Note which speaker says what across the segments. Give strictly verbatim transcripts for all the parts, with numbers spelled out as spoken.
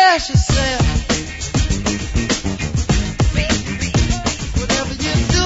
Speaker 1: express yourself. Whatever you do,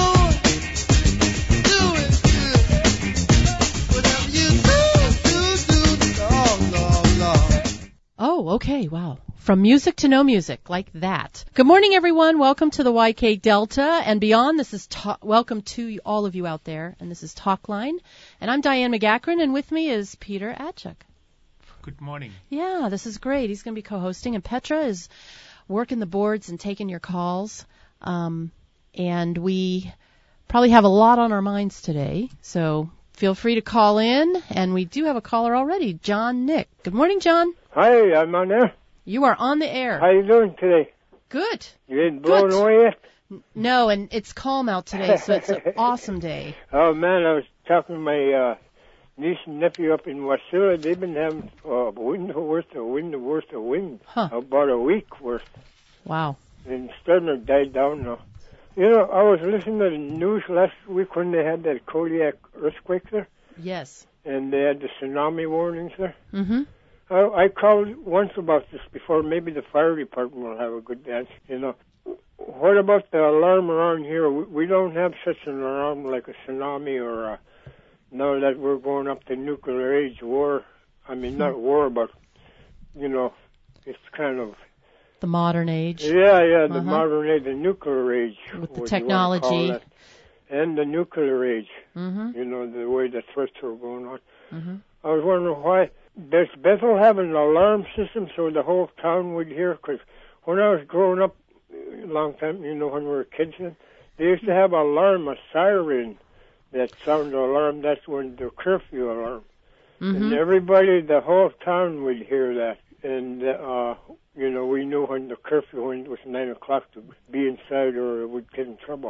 Speaker 1: do it good. Whatever you do, do, do. Oh, Lord, Lord.
Speaker 2: Oh, okay, wow. From music to no music, like that. Good morning, everyone. Welcome to the Y K Delta and beyond. This is ta- welcome to all of you out there, and this is Talkline. And I'm Diane McGackran, and with me is Peter Atchuk.
Speaker 3: Good morning.
Speaker 2: Yeah, this is great. He's going to be co-hosting, and Petra is working the boards and taking your calls. Um, and we probably have a lot on our minds today, so feel free to call in. And we do have a caller already, John Nick. Good morning, John.
Speaker 4: Hi, I'm on there.
Speaker 2: You are on the air.
Speaker 4: How you doing today?
Speaker 2: Good.
Speaker 4: You ain't blown
Speaker 2: Good.
Speaker 4: away yet?
Speaker 2: No, and it's calm out today, so it's an awesome day.
Speaker 4: Oh, man, I was talking to my uh, niece and nephew up in Wasilla. They've been having uh, wind worth of wind worth of wind.
Speaker 2: Huh.
Speaker 4: About a week worth.
Speaker 2: Wow.
Speaker 4: And it's starting to die down now. You know, I was listening to the news last week when they had that Kodiak earthquake there.
Speaker 2: Yes.
Speaker 4: And they had the tsunami warnings there.
Speaker 2: Mm-hmm.
Speaker 4: I, I called once about this before. Maybe the fire department will have a good answer. You know, what about the alarm around here? We, we don't have such an alarm like a tsunami or a, now that we're going up to nuclear age war. I mean, not war, but, you know, it's kind of...
Speaker 2: The modern age.
Speaker 4: Yeah, yeah, the
Speaker 2: Uh-huh.
Speaker 4: modern age, the nuclear age.
Speaker 2: With the
Speaker 4: what
Speaker 2: technology.
Speaker 4: you wanna call that. And the nuclear age.
Speaker 2: Mm-hmm.
Speaker 4: You know, the way the threats are going on.
Speaker 2: Mm-hmm.
Speaker 4: I was wondering why... Does Bethel have an alarm system so the whole town would hear? Because when I was growing up a long time, you know, when we were kids, then, they used to have an alarm, a siren that sounded alarm. That's when the curfew alarm.
Speaker 2: Mm-hmm.
Speaker 4: And everybody, the whole town would hear that. And, uh, you know, we knew when the curfew, when it was nine o'clock to be inside or we'd get in trouble.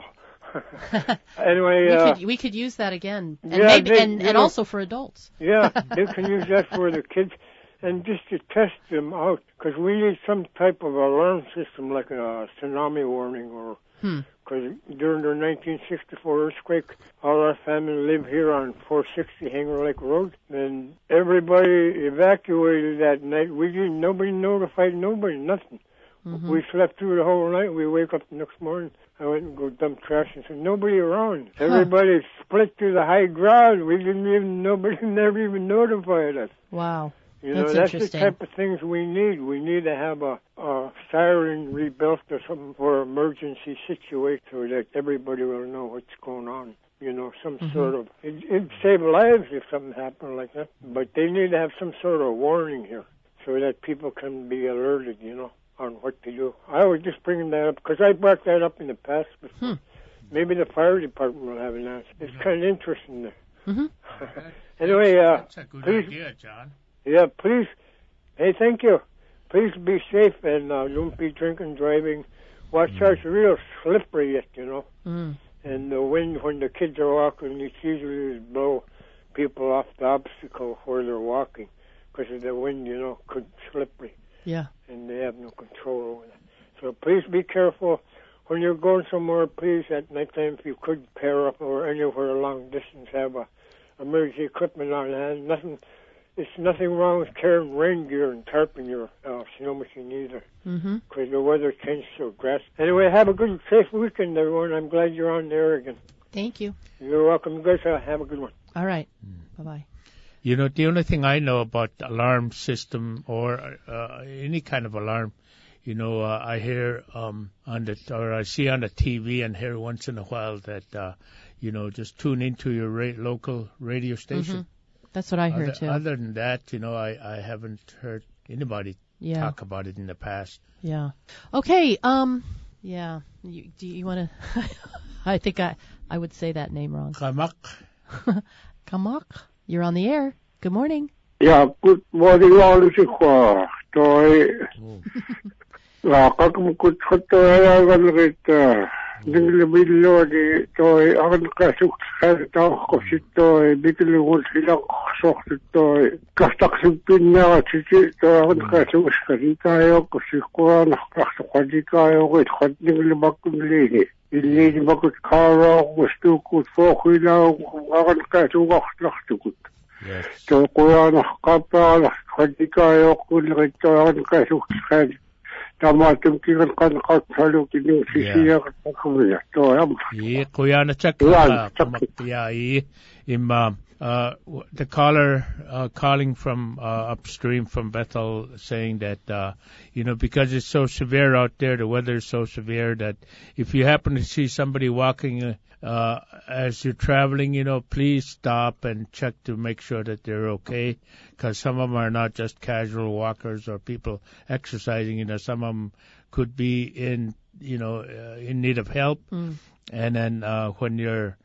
Speaker 4: Anyway,
Speaker 2: we,
Speaker 4: uh,
Speaker 2: could, we could use that again, and
Speaker 4: yeah,
Speaker 2: maybe
Speaker 4: they-
Speaker 2: and,
Speaker 4: you
Speaker 2: and
Speaker 4: know-
Speaker 2: also for adults.
Speaker 4: Yeah, they can use that for the kids and just to test them out because we need some type of alarm system like a tsunami warning or
Speaker 2: Hmm.
Speaker 4: because during the nineteen sixty-four earthquake, all our family lived here on four sixty Hanger Lake Road, and everybody evacuated that night. We didn't, nobody notified nobody, nothing.
Speaker 2: Mm-hmm.
Speaker 4: We slept through the whole night. We wake up the next morning. I went and go dump trash and said, nobody around.
Speaker 2: Huh.
Speaker 4: Everybody split to the high ground. We didn't even, nobody never even notified us.
Speaker 2: Wow.
Speaker 4: You know,
Speaker 2: That's
Speaker 4: that's the
Speaker 2: interesting.
Speaker 4: type of things we need. We need to have a, a siren rebuilt or something for emergency situation so that everybody will know what's going on. You know, some
Speaker 2: Mm-hmm.
Speaker 4: sort of, it, it'd save lives if something happened like that. But they need to have some sort of warning here so that people can be alerted, you know, on what to do. I was just bringing that up because I brought that up in the past before.
Speaker 2: Hmm.
Speaker 4: Maybe the fire department will have an answer. It's kind of interesting there.
Speaker 2: Mm-hmm.
Speaker 4: Anyway, uh,
Speaker 3: That's a good
Speaker 4: please-
Speaker 3: idea, John.
Speaker 4: yeah, please. Hey, thank you. Please be safe and uh, don't be drinking, driving. Watch out, it's real slippery yet, you know.
Speaker 2: Mm.
Speaker 4: And the wind, when the kids are walking, it's usually blow people off the obstacle where they're walking because of the wind, you know, could slippery.
Speaker 2: Yeah.
Speaker 4: And they have no control over that. So please be careful. When you're going somewhere, please, at nighttime, if you could pair up or anywhere long distance, have a emergency equipment on hand. Nothing, it's nothing wrong with carrying rain gear and tarping your uh, snow machine either,
Speaker 2: Mm-hmm.
Speaker 4: because the weather changes so drastic. Anyway, have a good, safe weekend, everyone. I'm glad you're on there again.
Speaker 2: Thank you.
Speaker 4: You're welcome. You guys uh, have a good one.
Speaker 2: All right. Bye-bye.
Speaker 3: You know, the only thing I know about alarm system or uh, any kind of alarm, you know, uh, I hear um, on the, or I see on the T V and hear once in a while that, uh, you know, just tune into your ra- local radio station.
Speaker 2: Mhm. That's what I heard,
Speaker 3: other,
Speaker 2: too.
Speaker 3: other than that, you know, I, I haven't heard anybody
Speaker 2: Yeah.
Speaker 3: talk about it in the past.
Speaker 2: Yeah. Okay. Um. Yeah. You, do you want to? I think I I would say that name wrong.
Speaker 3: Kamak.
Speaker 2: Kamak. You're on the air. Good morning.
Speaker 5: Yeah, good morning, all of you. Toy. La kakum kut kutaya galrita. Ningle billo di toy agan kasuk sarta kosito bikli wol sila sokt toy kastak simpinna chichi to agan kasuk skarita yo kosiko na kasuk kwadika yo wit khad ningle bakum lini. Illi bakut kara gustu kut fokhila agan kasuk akhlaktukut.
Speaker 3: Yes.
Speaker 5: So kuya na kapa kwadika yo kulrito agan kasuk skad Tamatim kikan kan kat halu kini sisiya katakuya. To am.
Speaker 3: Ye kuya na check
Speaker 5: Yeah,
Speaker 3: yeah ye im uh, uh the caller uh, calling from uh, upstream from Bethel saying that uh you know because it's so severe out there, the weather is so severe that if you happen to see somebody walking uh as you're traveling, you know, please stop and check to make sure that they're okay, because some of them are not just casual walkers or people exercising. You know, some of them could be in you know uh, in need of help.
Speaker 2: Mm.
Speaker 3: And then uh, when you're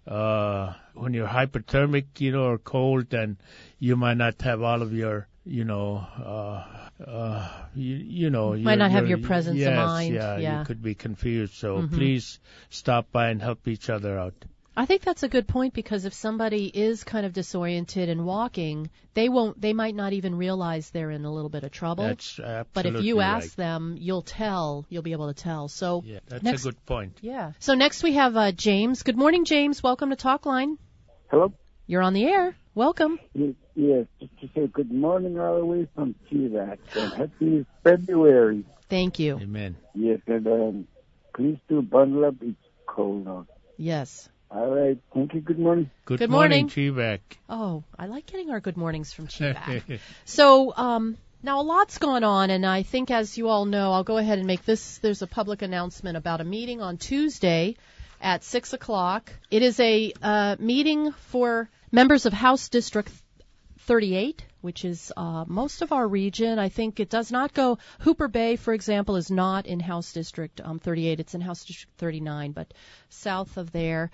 Speaker 3: uh, when you're hypothermic, you know, or cold, then you might not have all of your, you know, uh, uh, you, you know,
Speaker 2: Might
Speaker 3: your,
Speaker 2: not have
Speaker 3: your,
Speaker 2: your presence of
Speaker 3: yes,
Speaker 2: mind,
Speaker 3: Yeah,
Speaker 2: yeah.
Speaker 3: you could be confused. So
Speaker 2: Mhm.
Speaker 3: please stop by and help each other out.
Speaker 2: I think that's a good point, because if somebody is kind of disoriented and walking, they won't. They might not even realize they're in a little bit of trouble.
Speaker 3: That's absolutely
Speaker 2: but if you
Speaker 3: right.
Speaker 2: ask them, you'll tell. You'll be able to tell. So
Speaker 3: Yeah, that's
Speaker 2: next,
Speaker 3: a good point.
Speaker 2: Yeah. So next we have uh, James. Good morning, James. Welcome to Talkline.
Speaker 6: Hello?
Speaker 2: You're on the air. Welcome.
Speaker 6: Yes, yes, just to say good morning all the way from Chirac, and happy February.
Speaker 2: Thank you.
Speaker 3: Amen.
Speaker 6: Yes, and um, please do bundle up. It's cold now.
Speaker 2: Yes.
Speaker 6: All right, thank you. Good morning.
Speaker 3: Good,
Speaker 2: Good
Speaker 3: morning,
Speaker 2: morning.
Speaker 3: Chivak.
Speaker 2: Oh, I like getting our good mornings from Chivak. So um, now a lot's gone on, and I think, as you all know, I'll go ahead and make this. There's a public announcement about a meeting on Tuesday at six o'clock. It is a uh, meeting for members of House District thirty-eight, which is uh, most of our region. I think it does not go. Hooper Bay, for example, is not in House District um, thirty-eight. It's in House District thirty-nine, but south of there.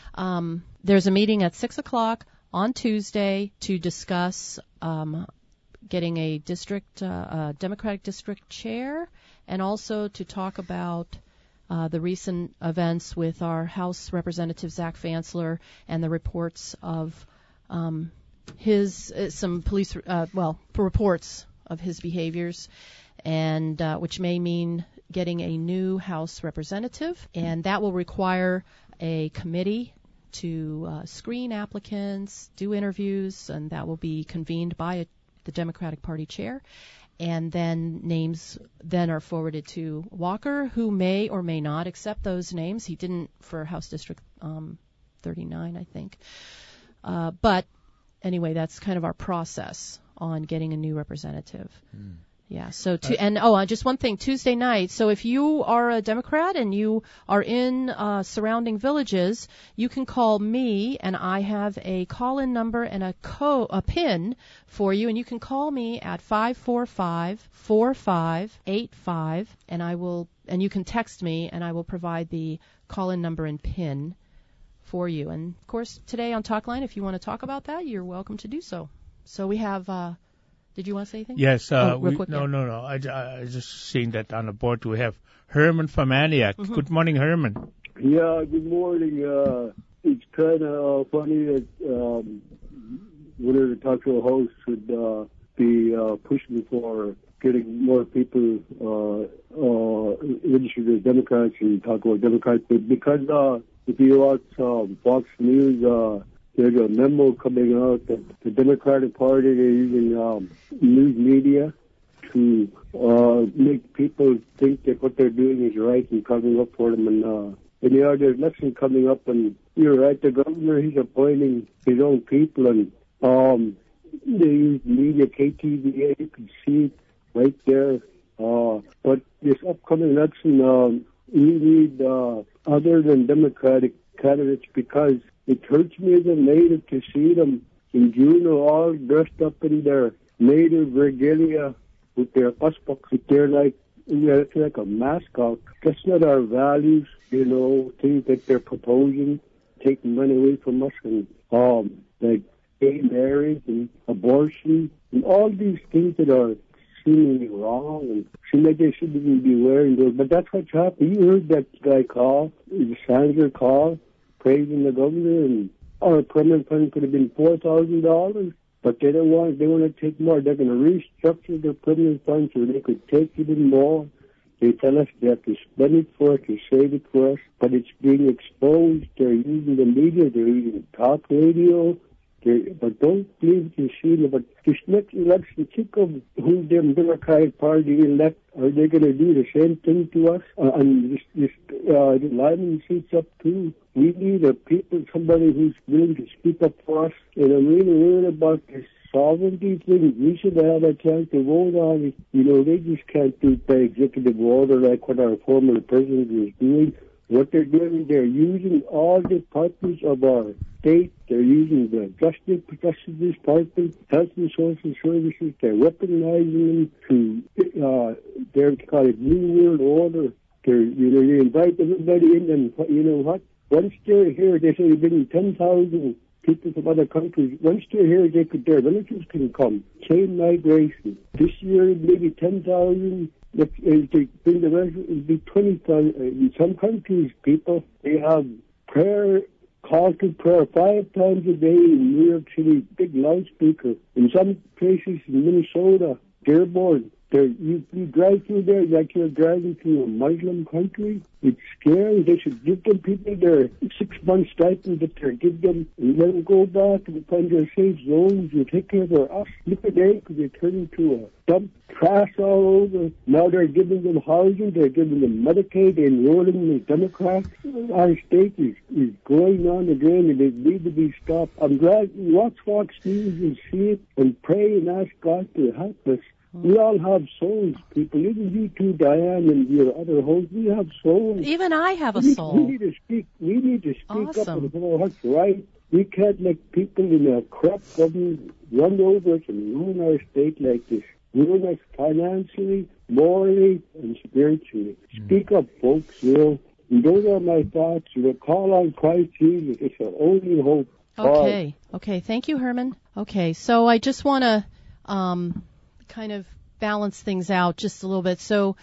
Speaker 2: Um, there's a meeting at six o'clock on Tuesday to discuss um, getting a district, uh, uh, Democratic district chair, and also to talk about uh, the recent events with our House Representative Zach Fansler and the reports of um, his uh, some police, uh, well, reports of his behaviors, and uh, which may mean getting a new House representative, and that will require a committee to uh, screen applicants, do interviews, and that will be convened by a, the Democratic Party chair. And then names then are forwarded to Walker, who may or may not accept those names. He didn't for House District um, thirty-nine, I think. Uh, but anyway, that's kind of our process on getting a new representative. Mm. Yeah. So to, and oh, uh, just one thing, Tuesday night. So if you are a Democrat and you are in uh, surrounding villages, you can call me, and I have a call-in number and a co a pin for you, and you can call me at five four five, four five eight five, and I will, and you can text me, and I will provide the call-in number and pin for you. And of course, today on Talkline, if you want to talk about that, you're welcome to do so. So we have. Uh, Did you want to say anything?
Speaker 3: Yes. Uh,
Speaker 2: oh, real
Speaker 3: we,
Speaker 2: quick,
Speaker 3: no,
Speaker 2: yeah.
Speaker 3: no, no. I, I, I just seen that on the board. We have Herman from Antioch.
Speaker 2: Mm-hmm.
Speaker 3: Good morning, Herman.
Speaker 6: Yeah, good morning. Uh, it's kind of uh, funny that um, one of the talk show hosts would uh, be uh, pushing for getting more people uh, uh, registered as Democrats and talk about Democrats. But because uh, if you watch um, Fox News, uh, there's a memo coming out that the Democratic Party is using um, news media to uh, make people think that what they're doing is right and coming up for them. And, uh, and you know, there's an election coming up, and you're right, the governor, he's appointing his own people, and um, they use media, K T V A, you can see it right there. Uh, but this upcoming election, um, we need uh, other than Democratic candidates, because it hurts me as a native to see them in Juneau all dressed up in their native regalia with their uspucks, with their like, yeah, it's like a mascot. That's not our values, you know, things that they're proposing, taking money away from us, and um, like gay marriage and abortion and all these things that are seemingly wrong and seem like they shouldn't even be wearing those. But that's what's happening. You heard that guy call, the senator call, praising the governor, and our permanent fund could have been four thousand dollars, but they don't want. They want to take more. They're going to restructure their permanent fund so they could take even more. They tell us they have to spend it for us, to save it for us, but it's being exposed. They're using the media. They're using talk radio. They, but don't believe the Sheila. But this next election, think of who the Democratic Party elect. Are they going to do the same thing to us? Uh, and this, this uh, the Lyman seats up too. We need a people, somebody who's willing to speak up for us. And I'm really worried about this sovereignty thing. We should have a chance to vote on it. You know, they just can't do it by executive order like what our former president was doing. What they're doing, they're using all the departments of our state. They're using the Justice Justice Department, Health and Social Services. They're weaponizing them to, uh, they're called it New World Order. They're, you know, you invite everybody in and, you know what? Once they're here, they say they're bringing ten thousand people from other countries. Once they're here, they could, their relatives can come. Chain migration. This year, maybe ten thousand. If, if they bring the rest, it'll be twenty thousand. In some countries, people, they have prayer, call to prayer five times a day in New York City, big loudspeaker. In some places in Minnesota, Dearborn, There, you, you drive through there like you're driving through a Muslim country. It's scary. They should give them people their six-month stipend that they give them and let them go back and find their safe zones and take care of their us. Look at them because they turn into a dump, trash all over. Now they're giving them housing. They're giving them Medicaid. They're enrolling in the Democrats. Our state is, is going on again and it needs to be stopped. I'm glad you watch Fox News and see it and pray and ask God to help us. We all have souls, people. Even you too, Diane, and your other hosts, we have souls.
Speaker 2: Even I have a
Speaker 6: we,
Speaker 2: soul.
Speaker 6: We need to speak. We need to speak
Speaker 2: Awesome.
Speaker 6: up and know what's right. We can't let people in a corrupt government run over us and ruin our state like this. Ruin us financially, morally, and spiritually. Mm. Speak up, folks. You know, and those are my thoughts. You know, call on Christ Jesus. It's our only hope.
Speaker 2: Okay. Bye. Okay. Thank you, Herman. Okay. So I just want to um, kind of balance things out just a little bit. So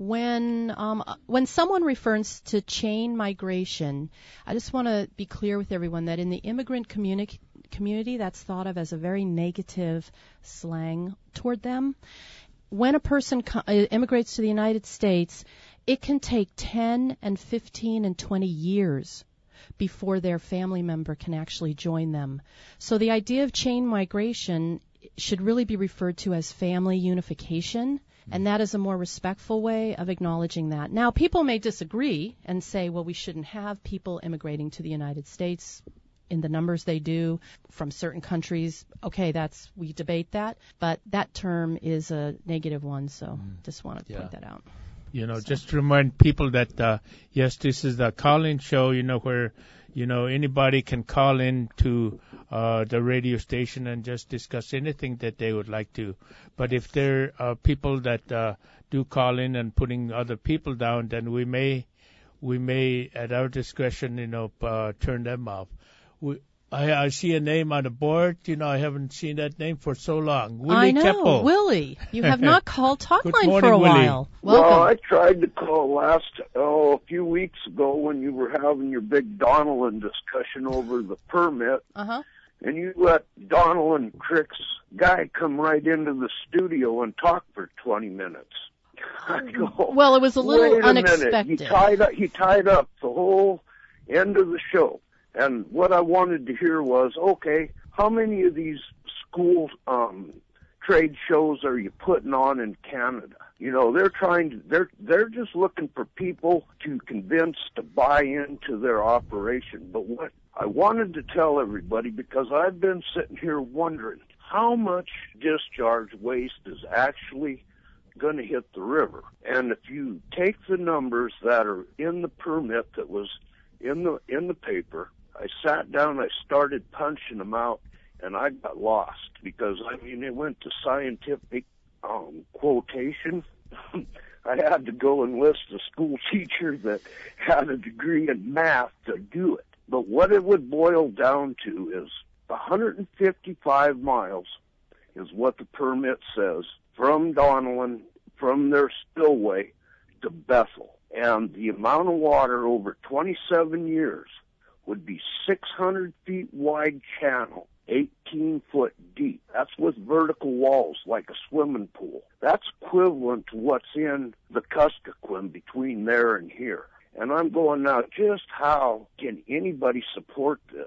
Speaker 2: when um, when someone refers to chain migration, I just want to be clear with everyone that in the immigrant communi- community, that's thought of as a very negative slang toward them. When a person co- immigrates to the United States, it can take ten and fifteen and twenty years before their family member can actually join them. So the idea of chain migration should really be referred to as family unification, and that is a more respectful way of acknowledging that. Now, people may disagree and say, well, we shouldn't have people immigrating to the United States in the numbers they do from certain countries. Okay, that's we debate that, but that term is a negative one, so mm. just wanted to yeah. point that out.
Speaker 3: You know,
Speaker 2: so.
Speaker 3: just to remind people that, uh, yes, this is the call-in show, you know, where, you know, anybody can call in to uh, the radio station and just discuss anything that they would like to. But if there are people that uh, do call in and putting other people down, then we may, we may, at our discretion, you know, uh, turn them off. We, I, I see a name on the board. You know, I haven't seen that name for so long. Willie
Speaker 2: I know,
Speaker 3: Keppel.
Speaker 2: Willie. You have not called Talkline
Speaker 3: morning,
Speaker 2: for a
Speaker 3: Willie.
Speaker 2: while. Welcome.
Speaker 7: Well, I tried to call last, oh, a few weeks ago when you were having your big Donnellan discussion over the permit.
Speaker 2: Uh-huh.
Speaker 7: And you let Donnellan Crick's guy come right into the studio and talk for twenty minutes. I go,
Speaker 2: well, it was a little
Speaker 7: wait a
Speaker 2: unexpected.
Speaker 7: Minute. He tied up, he tied up the whole end of the show. And what I wanted to hear was, okay, how many of these school um, trade shows are you putting on in Canada? You know, they're trying to, they're, they're just looking for people to convince to buy into their operation. But what I wanted to tell everybody, because I've been sitting here wondering how much discharge waste is actually going to hit the river. And if you take the numbers that are in the permit that was in the, in the paper, I sat down, I started punching them out, and I got lost because, I mean, it went to scientific um, quotation. I had to go enlist a school teacher that had a degree in math to do it. But what it would boil down to is one hundred fifty-five miles is what the permit says from Donnellan, from their spillway to Bethel. And the amount of water over twenty-seven years would be six hundred feet wide channel, eighteen foot deep. That's with vertical walls like a swimming pool. That's equivalent to what's in the Kuskokwim between there and here. And I'm going now, just how can anybody support this?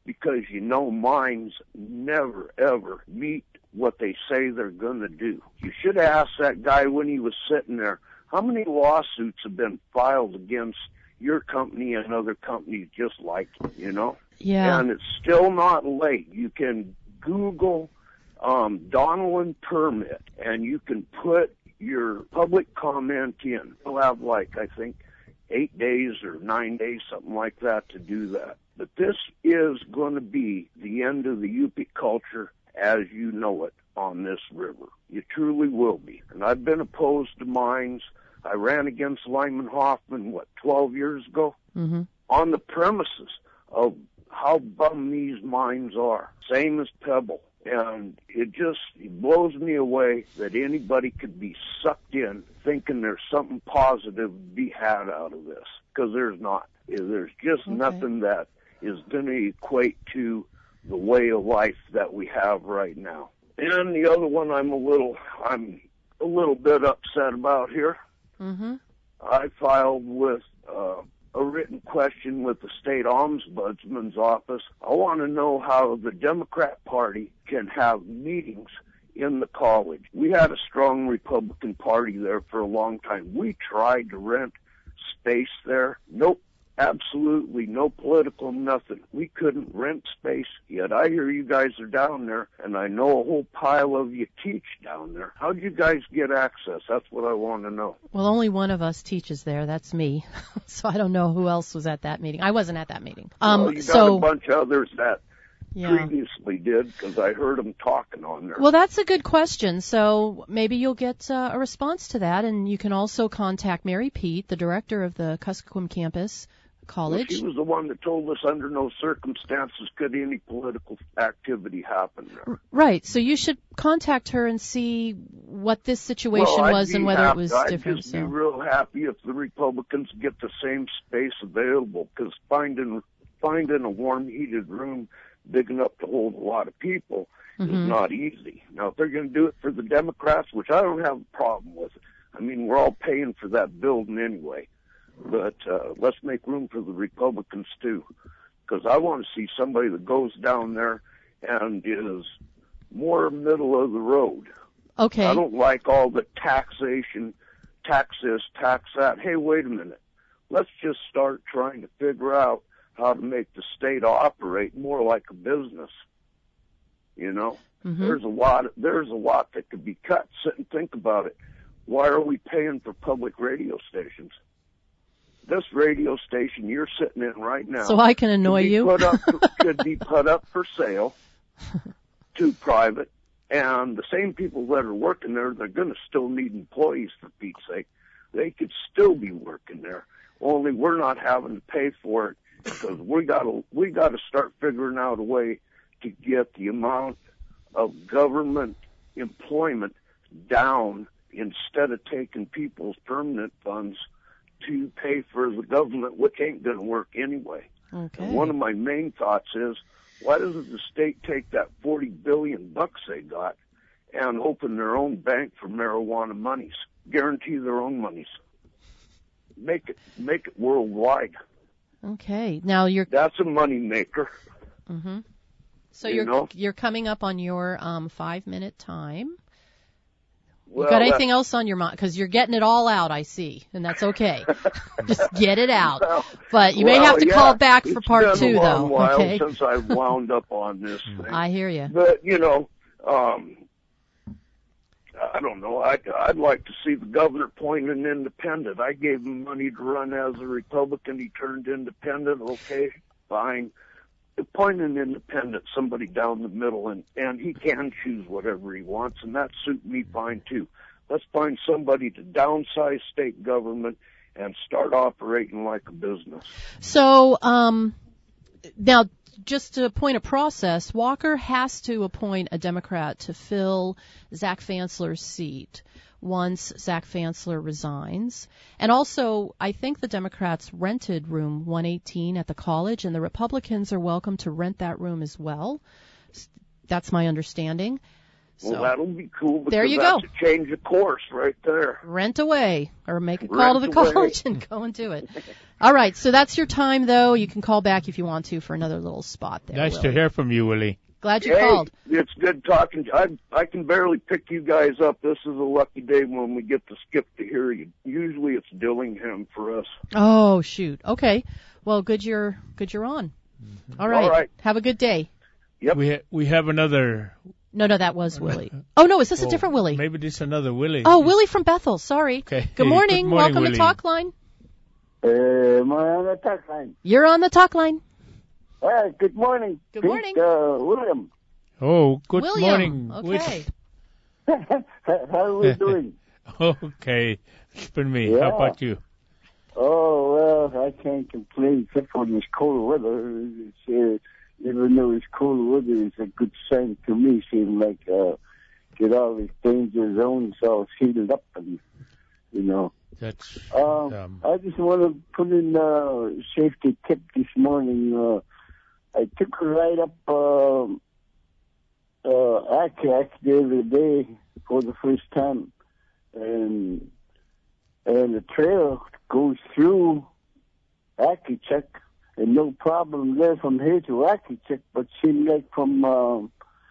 Speaker 7: because you know mines never, ever meet what they say they're going to do. You should have asked that guy when he was sitting there, how many lawsuits have been filed against your company and other companies just like it, you know?
Speaker 2: Yeah.
Speaker 7: And it's still not late. You can Google um, Donelon permit, and you can put your public comment in. You'll have, like, I think, eight days or nine days, something like that, to do that. But this is going to be the end of the Yupik culture as you know it on this river. It truly will be. And I've been opposed to mines. I ran against Lyman Hoffman, what, twelve years ago?
Speaker 2: Mm-hmm.
Speaker 7: On the premises of how bum these mines are. Same as Pebble. And it just it blows me away that anybody could be sucked in thinking there's something positive to be had out of this. Because there's not. There's just
Speaker 2: Okay.
Speaker 7: nothing that is going to equate to the way of life that we have right now. And the other one I'm a little, I'm a little bit upset about here.
Speaker 2: Mm-hmm.
Speaker 7: I filed with uh, a written question with the state ombudsman's office. I want to know how the Democrat Party can have meetings in the college. We had a strong Republican Party there for a long time. We tried to rent space there. Nope. Absolutely no political nothing. We couldn't rent space, yet I hear you guys are down there, and I know a whole pile of you teach down there. How'd you guys get access? That's what I want to know.
Speaker 2: Well, only one of us teaches there. That's me. So I don't know who else was at that meeting. I wasn't at that meeting. Um,
Speaker 7: well, you got
Speaker 2: so
Speaker 7: a bunch of others that
Speaker 2: yeah.
Speaker 7: previously did, because I heard them talking on there.
Speaker 2: Well, that's a good question. So maybe you'll get uh, a response to that, and you can also contact Mary Pete, the director of the Kuskokwim campus college.
Speaker 7: Well, she was the one that told us under no circumstances could any political activity happen there.
Speaker 2: Right. So you should contact her and see what this situation
Speaker 7: well,
Speaker 2: was and whether
Speaker 7: happy,
Speaker 2: it was
Speaker 7: I'd
Speaker 2: different.
Speaker 7: I'd just
Speaker 2: so.
Speaker 7: be real happy if the Republicans get the same space available, because finding finding a warm, heated room big enough to hold a lot of people
Speaker 2: mm-hmm.
Speaker 7: is not easy. Now, if they're going to do it for the Democrats, which I don't have a problem with, I mean, we're all paying for that building anyway. But uh, let's make room for the Republicans, too, because I want to see somebody that goes down there and is more middle of the road.
Speaker 2: Okay.
Speaker 7: I don't like all the taxation, tax this, tax that. Hey, wait a minute. Let's just start trying to figure out how to make the state operate more like a business. You know,
Speaker 2: mm-hmm.
Speaker 7: there's a lot. There's a lot that could be cut. Sit and think about it. Why are we paying for public radio stations? This radio station you're sitting in right now.
Speaker 2: So I can annoy
Speaker 7: could be
Speaker 2: you.
Speaker 7: Put up, could be put up for sale to private, and the same people that are working there, they're going to still need employees, for Pete's sake. They could still be working there. Only we're not having to pay for it, because we got to we got to start figuring out a way to get the amount of government employment down instead of taking people's permanent funds to pay for the government, which ain't going to work anyway.
Speaker 2: Okay.
Speaker 7: And one of my main thoughts is, why doesn't the state take that forty billion bucks they got and open their own bank for marijuana monies? Guarantee their own monies. Make it make it worldwide.
Speaker 2: Okay. Now you're.
Speaker 7: That's a money maker.
Speaker 2: Mm-hmm. So
Speaker 7: You
Speaker 2: you're
Speaker 7: know?
Speaker 2: you're coming up on your um five minute time.
Speaker 7: Well,
Speaker 2: You got
Speaker 7: that-
Speaker 2: anything else on your mind? Because you're getting it all out, I see, and that's okay. Just get it out.
Speaker 7: Well,
Speaker 2: But you may
Speaker 7: well,
Speaker 2: have to
Speaker 7: yeah,
Speaker 2: call back for
Speaker 7: it's
Speaker 2: part
Speaker 7: been
Speaker 2: two,
Speaker 7: a long
Speaker 2: though.
Speaker 7: while
Speaker 2: Okay.
Speaker 7: since I've wound up on this thing.
Speaker 2: I hear you.
Speaker 7: But, you know, um, I don't know. I, I'd like to see the governor appoint an independent. I gave him money to run as a Republican. He turned independent. Okay, fine. Appoint an independent, somebody down the middle, and, and he can choose whatever he wants, and that suit me fine, too. Let's find somebody to downsize state government and start operating like a business.
Speaker 2: So um, now, just to point of process, Walker has to appoint a Democrat to fill Zach Fansler's seat once Zach Fansler resigns. And also, I think the Democrats rented room one eighteen at the college, and the Republicans are welcome to rent that room as well. That's my understanding. So
Speaker 7: Well, that'll be cool because
Speaker 2: there you
Speaker 7: that's
Speaker 2: go.
Speaker 7: a change of course right there.
Speaker 2: Rent away or make a call
Speaker 7: Rent
Speaker 2: to the
Speaker 7: away.
Speaker 2: college and go and do it. All right, so that's your time, though. You can call back if you want to for another little spot there.
Speaker 3: Nice
Speaker 2: Willie.
Speaker 3: to hear from you, Willie.
Speaker 2: Glad you
Speaker 7: Hey,
Speaker 2: called.
Speaker 7: it's good talking. I I can barely pick you guys up. This is a lucky day when we get to skip to hear you. Usually it's Dillingham for us.
Speaker 2: Oh, shoot. Okay. Well, good you're good you're on. All right.
Speaker 7: All right.
Speaker 2: Have a good day.
Speaker 7: Yep.
Speaker 3: We ha- we have another.
Speaker 2: No, no, that was Willie. Oh, no, is this a
Speaker 3: oh,
Speaker 2: different Willie?
Speaker 3: Maybe this is another Willie.
Speaker 2: Oh, Willie from Bethel. Sorry.
Speaker 3: Okay.
Speaker 2: Good
Speaker 3: Hey,
Speaker 2: morning.
Speaker 3: good morning,
Speaker 2: Welcome
Speaker 3: Willie.
Speaker 2: to Talkline.
Speaker 5: Uh, my on the talk line.
Speaker 2: You're on the Talkline.
Speaker 5: Uh, good morning.
Speaker 2: Good
Speaker 5: Pete,
Speaker 2: morning.
Speaker 5: Uh, William.
Speaker 3: Oh, good
Speaker 2: William.
Speaker 3: morning.
Speaker 2: Okay.
Speaker 5: How are we doing?
Speaker 3: Okay. It's been me.
Speaker 5: Yeah.
Speaker 3: How about you?
Speaker 5: Oh, well, I can't complain except for this cold weather. It's, uh, even though it's cold weather, it's a good sign to me. Seems like uh, get all these danger zones all sealed up, and you know.
Speaker 3: That's
Speaker 5: Um,
Speaker 3: um,
Speaker 5: I just want to put in a safety tip this morning. Uh, I took a ride up uh, uh, Akak the other day for the first time, and and the trail goes through Akichek, and no problem there from here to Akichek, but seemed like from um,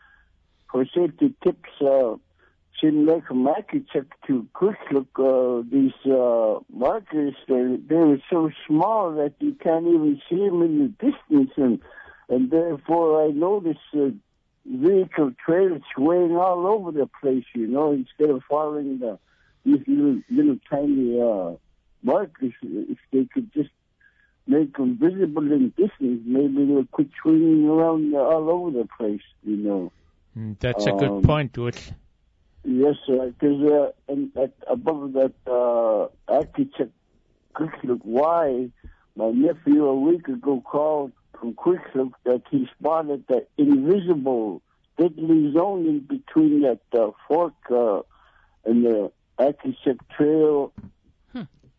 Speaker 5: for safety tips. Uh, Seemed like from Akichek to Kusluk, uh, these uh, markers, they're, they're so small that you can't even see them in the distance, and and therefore I noticed uh, vehicle trails swaying all over the place, you know, instead of following the, these little, little tiny uh, markers. If they could just make them visible in distance, maybe they'll quit swinging around uh, all over the place, you know.
Speaker 3: mm, that's a
Speaker 5: Um,
Speaker 3: good point, Willie.
Speaker 5: Yes, sir. Because uh, and at, above that uh, Akichek Quicklook Y, my nephew a week ago called from Quicklook that he spotted the invisible deadly zone in between that uh, fork uh, and the Akichek Trail.
Speaker 2: Hmm.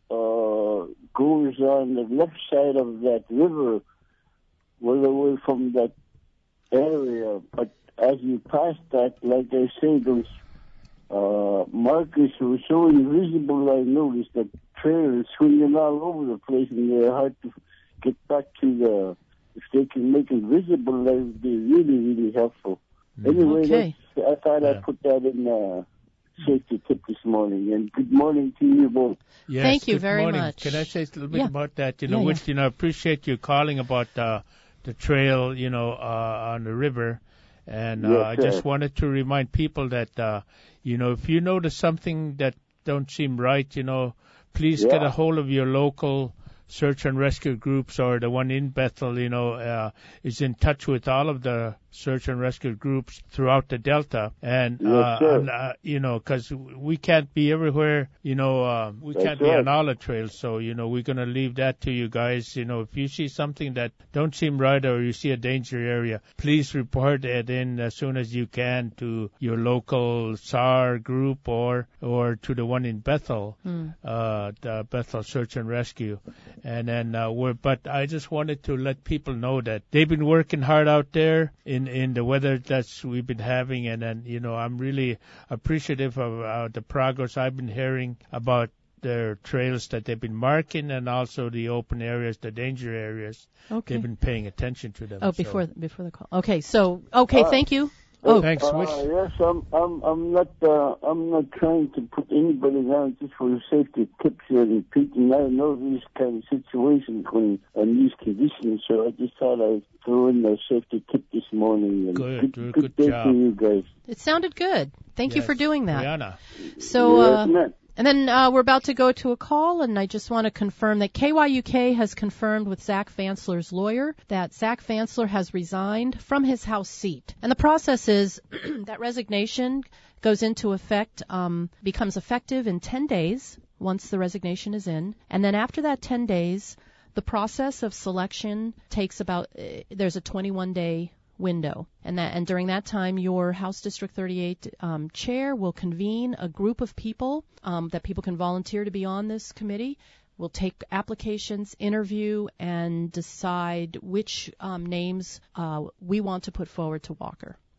Speaker 5: Uh, goes on the left side of that river, well away from that area. But as you pass that, like I say, those Uh, markers were so invisible, I noticed that trail is swinging all over the place, and they're hard to get back to the. If they can make it visible, that would be really, really helpful.
Speaker 3: Mm.
Speaker 5: Anyway,
Speaker 2: Okay.
Speaker 5: that's, I thought
Speaker 3: Yeah.
Speaker 5: I'd put that in uh, safety tip this morning. And good morning to you both.
Speaker 3: Yes,
Speaker 2: Thank you
Speaker 3: good
Speaker 2: very
Speaker 3: morning.
Speaker 2: much.
Speaker 3: Can I say a little bit
Speaker 2: Yeah.
Speaker 3: about that? You know,
Speaker 2: Yeah,
Speaker 3: which, you know, I appreciate you calling about uh, the trail, you know, uh, on the river. And uh,
Speaker 5: Yes,
Speaker 3: I
Speaker 5: sir.
Speaker 3: just wanted to remind people that, uh, you know, if you notice something that don't seem right, you know, please get
Speaker 5: Yeah.
Speaker 3: a hold of your local search and rescue groups, or the one in Bethel, you know, uh, is in touch with all of the search and rescue groups throughout the Delta. And,
Speaker 5: Yes,
Speaker 3: uh,
Speaker 5: sir.
Speaker 3: and uh, you know, because we can't be everywhere, you know, uh, we
Speaker 5: That's
Speaker 3: can't be
Speaker 5: right.
Speaker 3: on all the trails. So, you know, we're going to leave that to you guys. You know, if you see something that don't seem right, or you see a danger area, please report it in as soon as you can to your local S A R group, or, or to the one in Bethel,
Speaker 2: Hmm.
Speaker 3: uh, the Bethel Search and Rescue. And then, uh, we're, but I just wanted to let people know that they've been working hard out there in, in the weather that's we've been having. And then, you know, I'm really appreciative of uh, the progress I've been hearing about their trails that they've been marking, and also the open areas, the danger areas.
Speaker 2: Okay.
Speaker 3: They've been paying attention to them.
Speaker 2: Oh,
Speaker 3: so-
Speaker 2: before before the call. Okay, so okay,
Speaker 5: Uh,
Speaker 2: thank you. Oh,
Speaker 3: Thanks,
Speaker 5: Uh,
Speaker 3: Wish.
Speaker 5: yes, I'm. I'm. I'm not. Uh, I'm not trying to put anybody down just for safety tips here, repeating. I know these kind of situations when in these conditions, so I just thought I'd throw in a safety tip this morning. And
Speaker 3: Good,
Speaker 5: good,
Speaker 3: good
Speaker 5: day
Speaker 3: job.
Speaker 5: to you guys.
Speaker 2: it sounded good. Thank you
Speaker 3: Yes.
Speaker 2: for doing that.
Speaker 3: Brianna.
Speaker 2: So,
Speaker 5: Yes,
Speaker 2: uh,
Speaker 5: ma'am.
Speaker 2: and then uh, we're about to go to a call, and I just want to confirm that K Y U K has confirmed with Zach Fansler's lawyer that Zach Fansler has resigned from his House seat. And the process is that resignation goes into effect, um, becomes effective in ten days once the resignation is in. And then after that ten days, the process of selection takes about, uh, there's a twenty-one day window, and that and during that time, your House District thirty-eight um, chair will convene a group of people um, that people can volunteer to be on this committee. We'll take applications, interview, and decide which um, names uh, we want to put forward to Walker.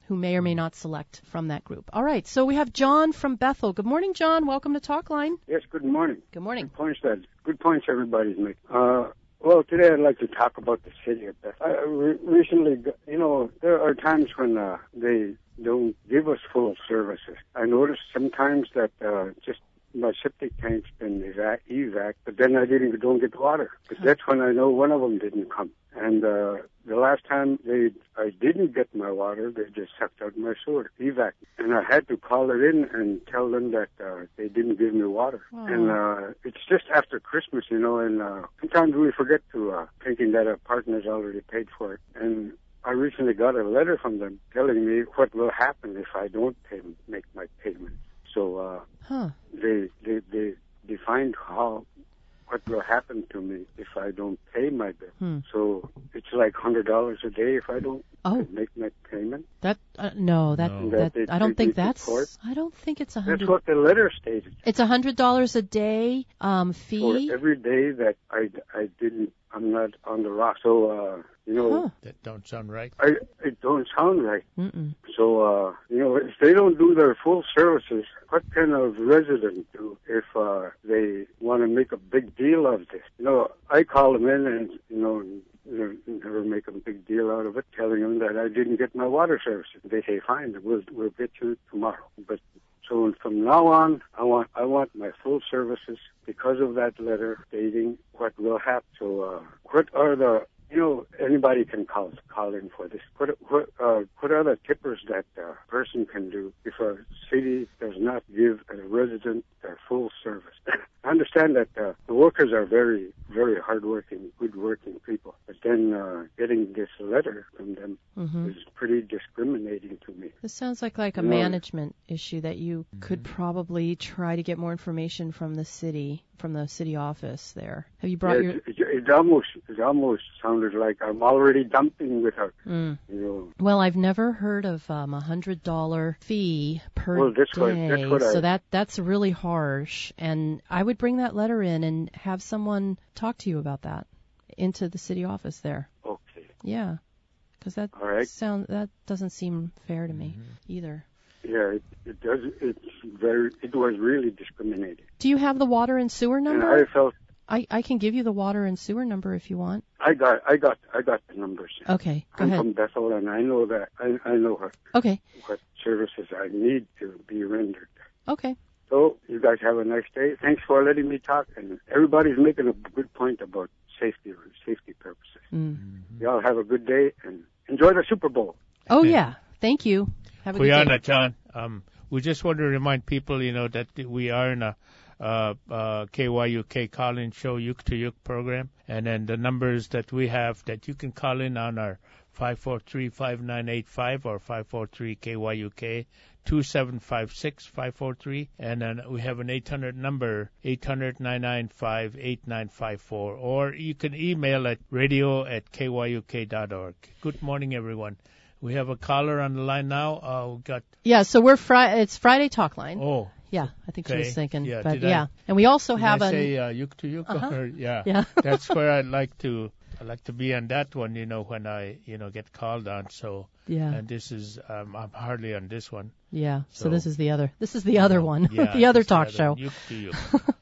Speaker 2: who may or may not select from that group. All right, so we have John from Bethel. Good morning, John. Welcome to Talkline.
Speaker 5: Yes, good morning.
Speaker 2: Good morning.
Speaker 5: Good points, that, good points everybody's making. Uh, well, today I'd like to talk about the city of Bethel. I re- recently, got, you know, there are times when uh, they don't give us full services. I noticed sometimes that uh, just my septic tank's been evac, evac, but then I didn't don't get water. But that's when I know one of them didn't come. And uh, the last time they I didn't get my water, they just sucked out my sewer, evac. And I had to call it in and tell them that uh, they didn't give me water.
Speaker 2: Wow.
Speaker 5: And uh, it's just after Christmas, you know, and uh, sometimes we forget to, uh, thinking that our partner's already paid for it. And I recently got a letter from them telling me what will happen if I don't pay, make my payment. So uh,
Speaker 2: Huh.
Speaker 5: they, they, they defined how what will happen to me if I don't pay my bill.
Speaker 2: Hmm.
Speaker 5: So it's like one hundred dollars a day if I don't
Speaker 2: Oh.
Speaker 5: make my payment.
Speaker 2: That uh, no, that,
Speaker 3: No.
Speaker 2: that
Speaker 5: That they
Speaker 2: I don't
Speaker 5: take
Speaker 2: think
Speaker 5: me to
Speaker 2: that's.
Speaker 5: court?
Speaker 2: I don't think it's a
Speaker 5: That's
Speaker 2: hundred.
Speaker 5: what the letter stated.
Speaker 2: It's a hundred dollars a day um,
Speaker 5: For
Speaker 2: fee.
Speaker 5: every day that I, I didn't, I'm not on the rock. So, uh, you know,
Speaker 2: Huh.
Speaker 3: That don't sound right.
Speaker 5: I, it don't sound right.
Speaker 2: Mm-mm.
Speaker 5: So, uh, you know, if they don't do their full services, what can a resident do if uh, they want to make a big deal of this? You know, I call them in and, you know, never, never make a big deal out of it, telling them that I didn't get my water services. They say, fine, we'll, we'll get you tomorrow. But so from now on, I want I want my full services because of that letter stating what will happen. So, uh, what are the You know, anybody can call call in for this. What what uh, what are the tippers that a person can do if a city does not give a resident their full service? I understand that uh, the workers are very, very hardworking, good-working people, but then uh, getting this letter from them
Speaker 2: Mm-hmm.
Speaker 5: is pretty discriminating to me.
Speaker 2: This sounds like like a
Speaker 5: No.
Speaker 2: management issue that you could probably try to get more information from the city, from the city office there. Have you brought
Speaker 5: Yeah,
Speaker 2: your?
Speaker 5: it, it, it almost it almost sounded like I'm already dumping with her.
Speaker 2: Mm.
Speaker 5: You know.
Speaker 2: Well, I've never heard of um, a hundred dollar fee per
Speaker 5: Well, that's what-
Speaker 2: day,
Speaker 5: that's what I-
Speaker 2: so that that's really harsh. And I would bring that letter in and have someone talk to you about that into the city office there.
Speaker 5: Okay.
Speaker 2: Yeah, because that
Speaker 5: All right.
Speaker 2: sound that doesn't seem fair to me either.
Speaker 5: Yeah, it, it does. It's very. It was really discriminating.
Speaker 2: Do you have the water and sewer
Speaker 5: And
Speaker 2: number?
Speaker 5: I felt
Speaker 2: I, I can give you the water and sewer number if you want.
Speaker 5: I got I got I got the numbers.
Speaker 2: Okay, go
Speaker 5: I'm
Speaker 2: ahead.
Speaker 5: from Bethel, and I know that I I know what
Speaker 2: Okay,
Speaker 5: what services I need to be rendered.
Speaker 2: okay.
Speaker 5: So you guys have a nice day. Thanks for letting me talk. And everybody's making a good point about safety safety purposes.
Speaker 2: Mm.
Speaker 5: Y'all have a good day and enjoy the Super Bowl.
Speaker 2: Oh yeah, thank you. Have a good day.
Speaker 3: Kuyana, John, um, we just want to remind people, you know, that we are in a uh, uh, K Y U K call-in show, Yuk to Yuk program, and then the numbers that we have that you can call in on are five four three, five nine eight five or five four three K Y U K, two seven five six, five four three, and then we have an eight hundred number, eight hundred, nine nine five, eight nine five four, or you can email at radio at K Y U K dot org. Good morning, everyone. We have a caller on the line now. Uh, we got,
Speaker 2: Yeah, so we're Fri- it's Friday Talk Line.
Speaker 3: oh,
Speaker 2: Yeah, I think she
Speaker 3: Okay.
Speaker 2: was thinking,
Speaker 3: Yeah,
Speaker 2: but
Speaker 3: did I-
Speaker 2: yeah, and we also
Speaker 3: did
Speaker 2: have
Speaker 3: I
Speaker 2: a
Speaker 3: say uh, Yuk to Yuk?
Speaker 2: Uh-huh.
Speaker 3: Or, yeah.
Speaker 2: Yeah.
Speaker 3: That's where I'd like to, I like to be on that one, you know, when I, you know, get called on. So,
Speaker 2: yeah,
Speaker 3: and this is, um, I'm hardly on this one.
Speaker 2: yeah. So,
Speaker 3: so-
Speaker 2: this is the other this is the other one,
Speaker 3: Yeah,
Speaker 2: the other
Speaker 3: it's
Speaker 2: talk
Speaker 3: other
Speaker 2: show.
Speaker 3: one. Yuk to Yuk.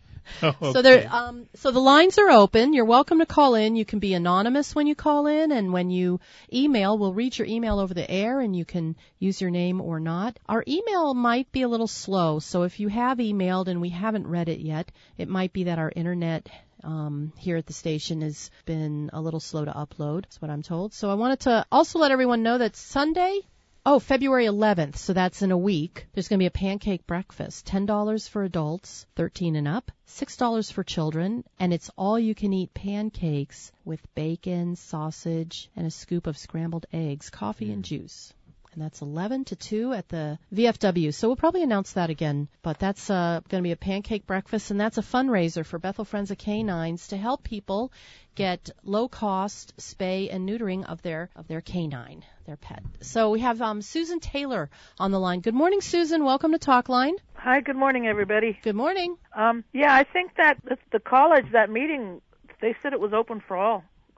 Speaker 3: Oh,
Speaker 2: So there,
Speaker 3: okay.
Speaker 2: um, so the lines are open. You're welcome to call in. You can be anonymous when you call in, and when you email, we'll read your email over the air, and you can use your name or not. Our email might be a little slow, so if you have emailed and we haven't read it yet, it might be that our internet um, here at the station has been a little slow to upload. That's what I'm told. So I wanted to also let everyone know that Sunday. Oh, February eleventh, so that's in a week. There's going to be a pancake breakfast. ten dollars for adults, thirteen and up, six dollars for children, and it's all-you-can-eat pancakes with bacon, sausage, and a scoop of scrambled eggs, coffee, and juice. And that's eleven to two at the V F W. So we'll probably announce that again. But that's uh, going to be a pancake breakfast, and that's a fundraiser for Bethel Friends of Canines to help people get low-cost spay and neutering of their of their canine, their pet. So we have um, Susan Taylor on the line. Good morning, Susan. Welcome to Talkline.
Speaker 8: Hi, good morning, everybody.
Speaker 2: Good morning.
Speaker 8: Um, yeah, I think that the, the college, that meeting, they said it was open for all.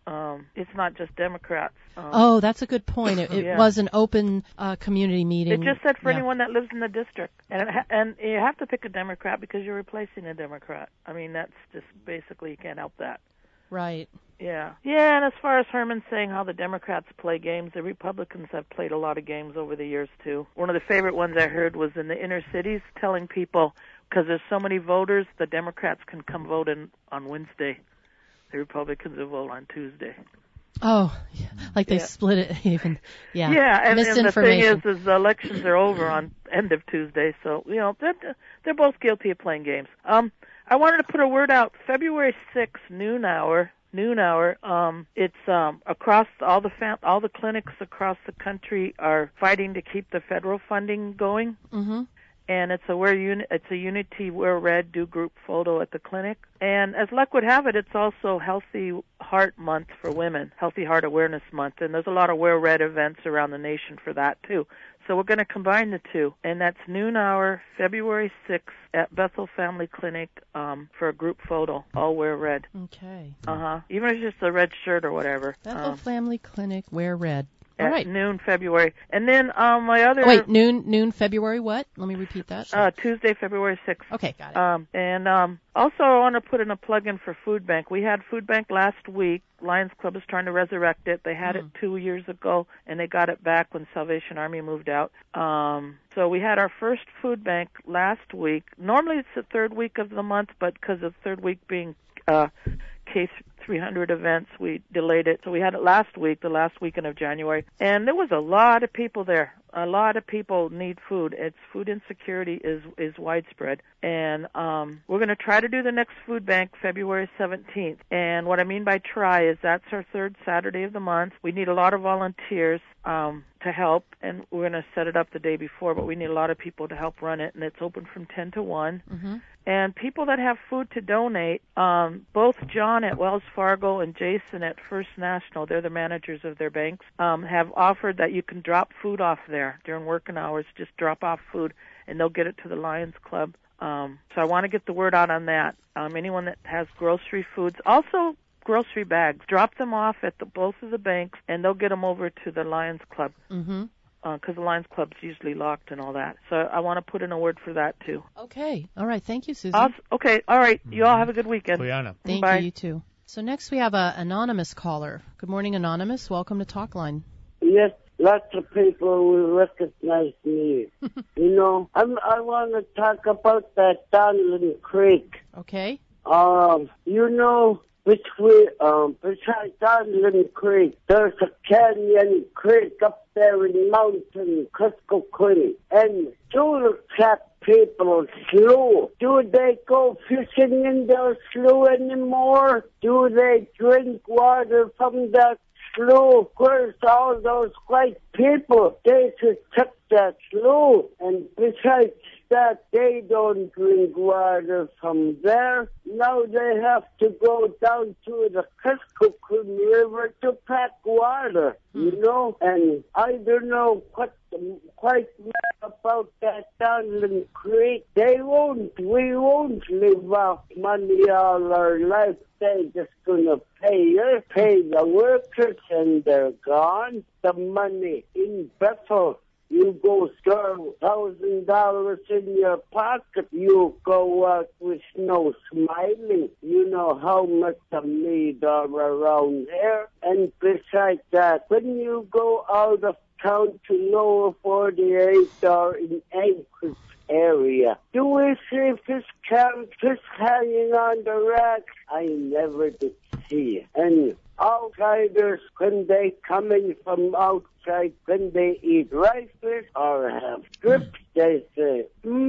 Speaker 8: Um, it's not just Democrats. Um,
Speaker 2: Oh, that's a good point. It, it
Speaker 8: Yeah.
Speaker 2: was an open uh, community meeting.
Speaker 8: It just said for
Speaker 2: Yeah.
Speaker 8: anyone that lives in the district, and it ha- and you have to pick a Democrat because you're replacing a Democrat. I mean, that's just basically you can't help that.
Speaker 2: Right.
Speaker 8: Yeah, yeah. And as far as Herman saying how the Democrats play games, the Republicans have played a lot of games over the years too. One of the favorite ones I heard was in the inner cities, telling people because there's so many voters, the Democrats can come vote in on Wednesday. The Republicans will vote on Tuesday.
Speaker 2: Oh, yeah. Like they
Speaker 8: Yeah.
Speaker 2: split it even. Yeah.
Speaker 8: Yeah, and, and the thing
Speaker 2: Misinformation.
Speaker 8: is, is the elections are over on end of Tuesday, so you know they're they're both guilty of playing games. Um, I wanted to put a word out. February sixth, noon hour, noon hour. Um, it's um across all the fam- all the clinics across the country are fighting to keep the federal funding going.
Speaker 2: Mm-hmm.
Speaker 8: And it's a wear uni- it's a Unity Wear Red do group photo at the clinic. And as luck would have it, it's also Healthy Heart Month for women, Healthy Heart Awareness Month, and there's a lot of Wear Red events around the nation for that too. So we're going to combine the two, and that's noon hour, February sixth at Bethel Family Clinic um, for a group photo. All wear red.
Speaker 2: Okay.
Speaker 8: Uh huh. Even if it's just a red shirt or whatever.
Speaker 2: Bethel
Speaker 8: um,
Speaker 2: Family Clinic, wear red. All
Speaker 8: at
Speaker 2: right.
Speaker 8: noon February, and then um my other
Speaker 2: Wait, noon, noon, February what? Let me repeat that.
Speaker 8: uh Tuesday, February sixth.
Speaker 2: Okay, got it.
Speaker 8: Um, and um, also, I want to put in a plug-in for Food Bank. We had Food Bank last week. Lions Club is trying to resurrect it. They had
Speaker 2: Mm.
Speaker 8: it two years ago, and they got it back when Salvation Army moved out. Um, so we had our first Food Bank last week. Normally it's the third week of the month, but because of the third week being uh, K three hundred events, we delayed it. So we had it last week, the last weekend of January. And there was a lot of people there. A lot of people need food. It's food insecurity is is widespread. And um, we're going to try to do the next food bank February seventeenth. And what I mean by try is that's our third Saturday of the month. We need a lot of volunteers um, to help, and we're going to set it up the day before, but we need a lot of people to help run it, and it's open from ten to one.
Speaker 2: Mm-hmm.
Speaker 8: And people that have food to donate, um, both John at Wells Fargo and Jason at First National, they're the managers of their banks, um, have offered that you can drop food off there during working hours. Just drop off food, and they'll get it to the Lions Club. Um, so I want to get the word out on that. Um, anyone that has grocery foods, also grocery bags, drop them off at the, both of the banks, and they'll get them over to the Lions Club.
Speaker 2: Mm-hmm.
Speaker 8: Because uh, the Lions Club's usually locked and all that. So I want to put in a word for that, too.
Speaker 2: Okay. All right. Thank you, Susan.
Speaker 8: Awesome. Okay. All right. You all have a good weekend.
Speaker 3: Brianna.
Speaker 2: Thank
Speaker 8: Bye.
Speaker 2: you, you too. So next we have a anonymous caller. Good morning, Anonymous. Welcome to Talkline.
Speaker 9: Yes, lots of people will recognize me. You know, I'm, I want to talk about that Donlin Creek.
Speaker 2: Okay.
Speaker 9: Um, you know, between um, beside Donlin Creek, there's a canyon creek up there in Mountain Kuskokwim, and Chulak people slough. Do they go fishing in their slough anymore? Do they drink water from that slough? Where's all those white people? They should check that slough. And besides that, they don't drink water from there. Now they have to go down to the Kuskokwim River to pack water, you know? And I don't know what quite about that Donlin Creek. They won't, we won't live off money all our life. They're just gonna pay us, pay the workers, and they're gone. The money in Bethel, you go store thousand dollars in your pocket, you go out with no smiling. You know how much of need are around there. And besides that, when you go out of town to Lower forty-eight or in Anchorage area, do we see fish can fish hanging on the racks? I never did see it. And outsiders, when they come in from outside, when they eat rice fish or have strips, they say,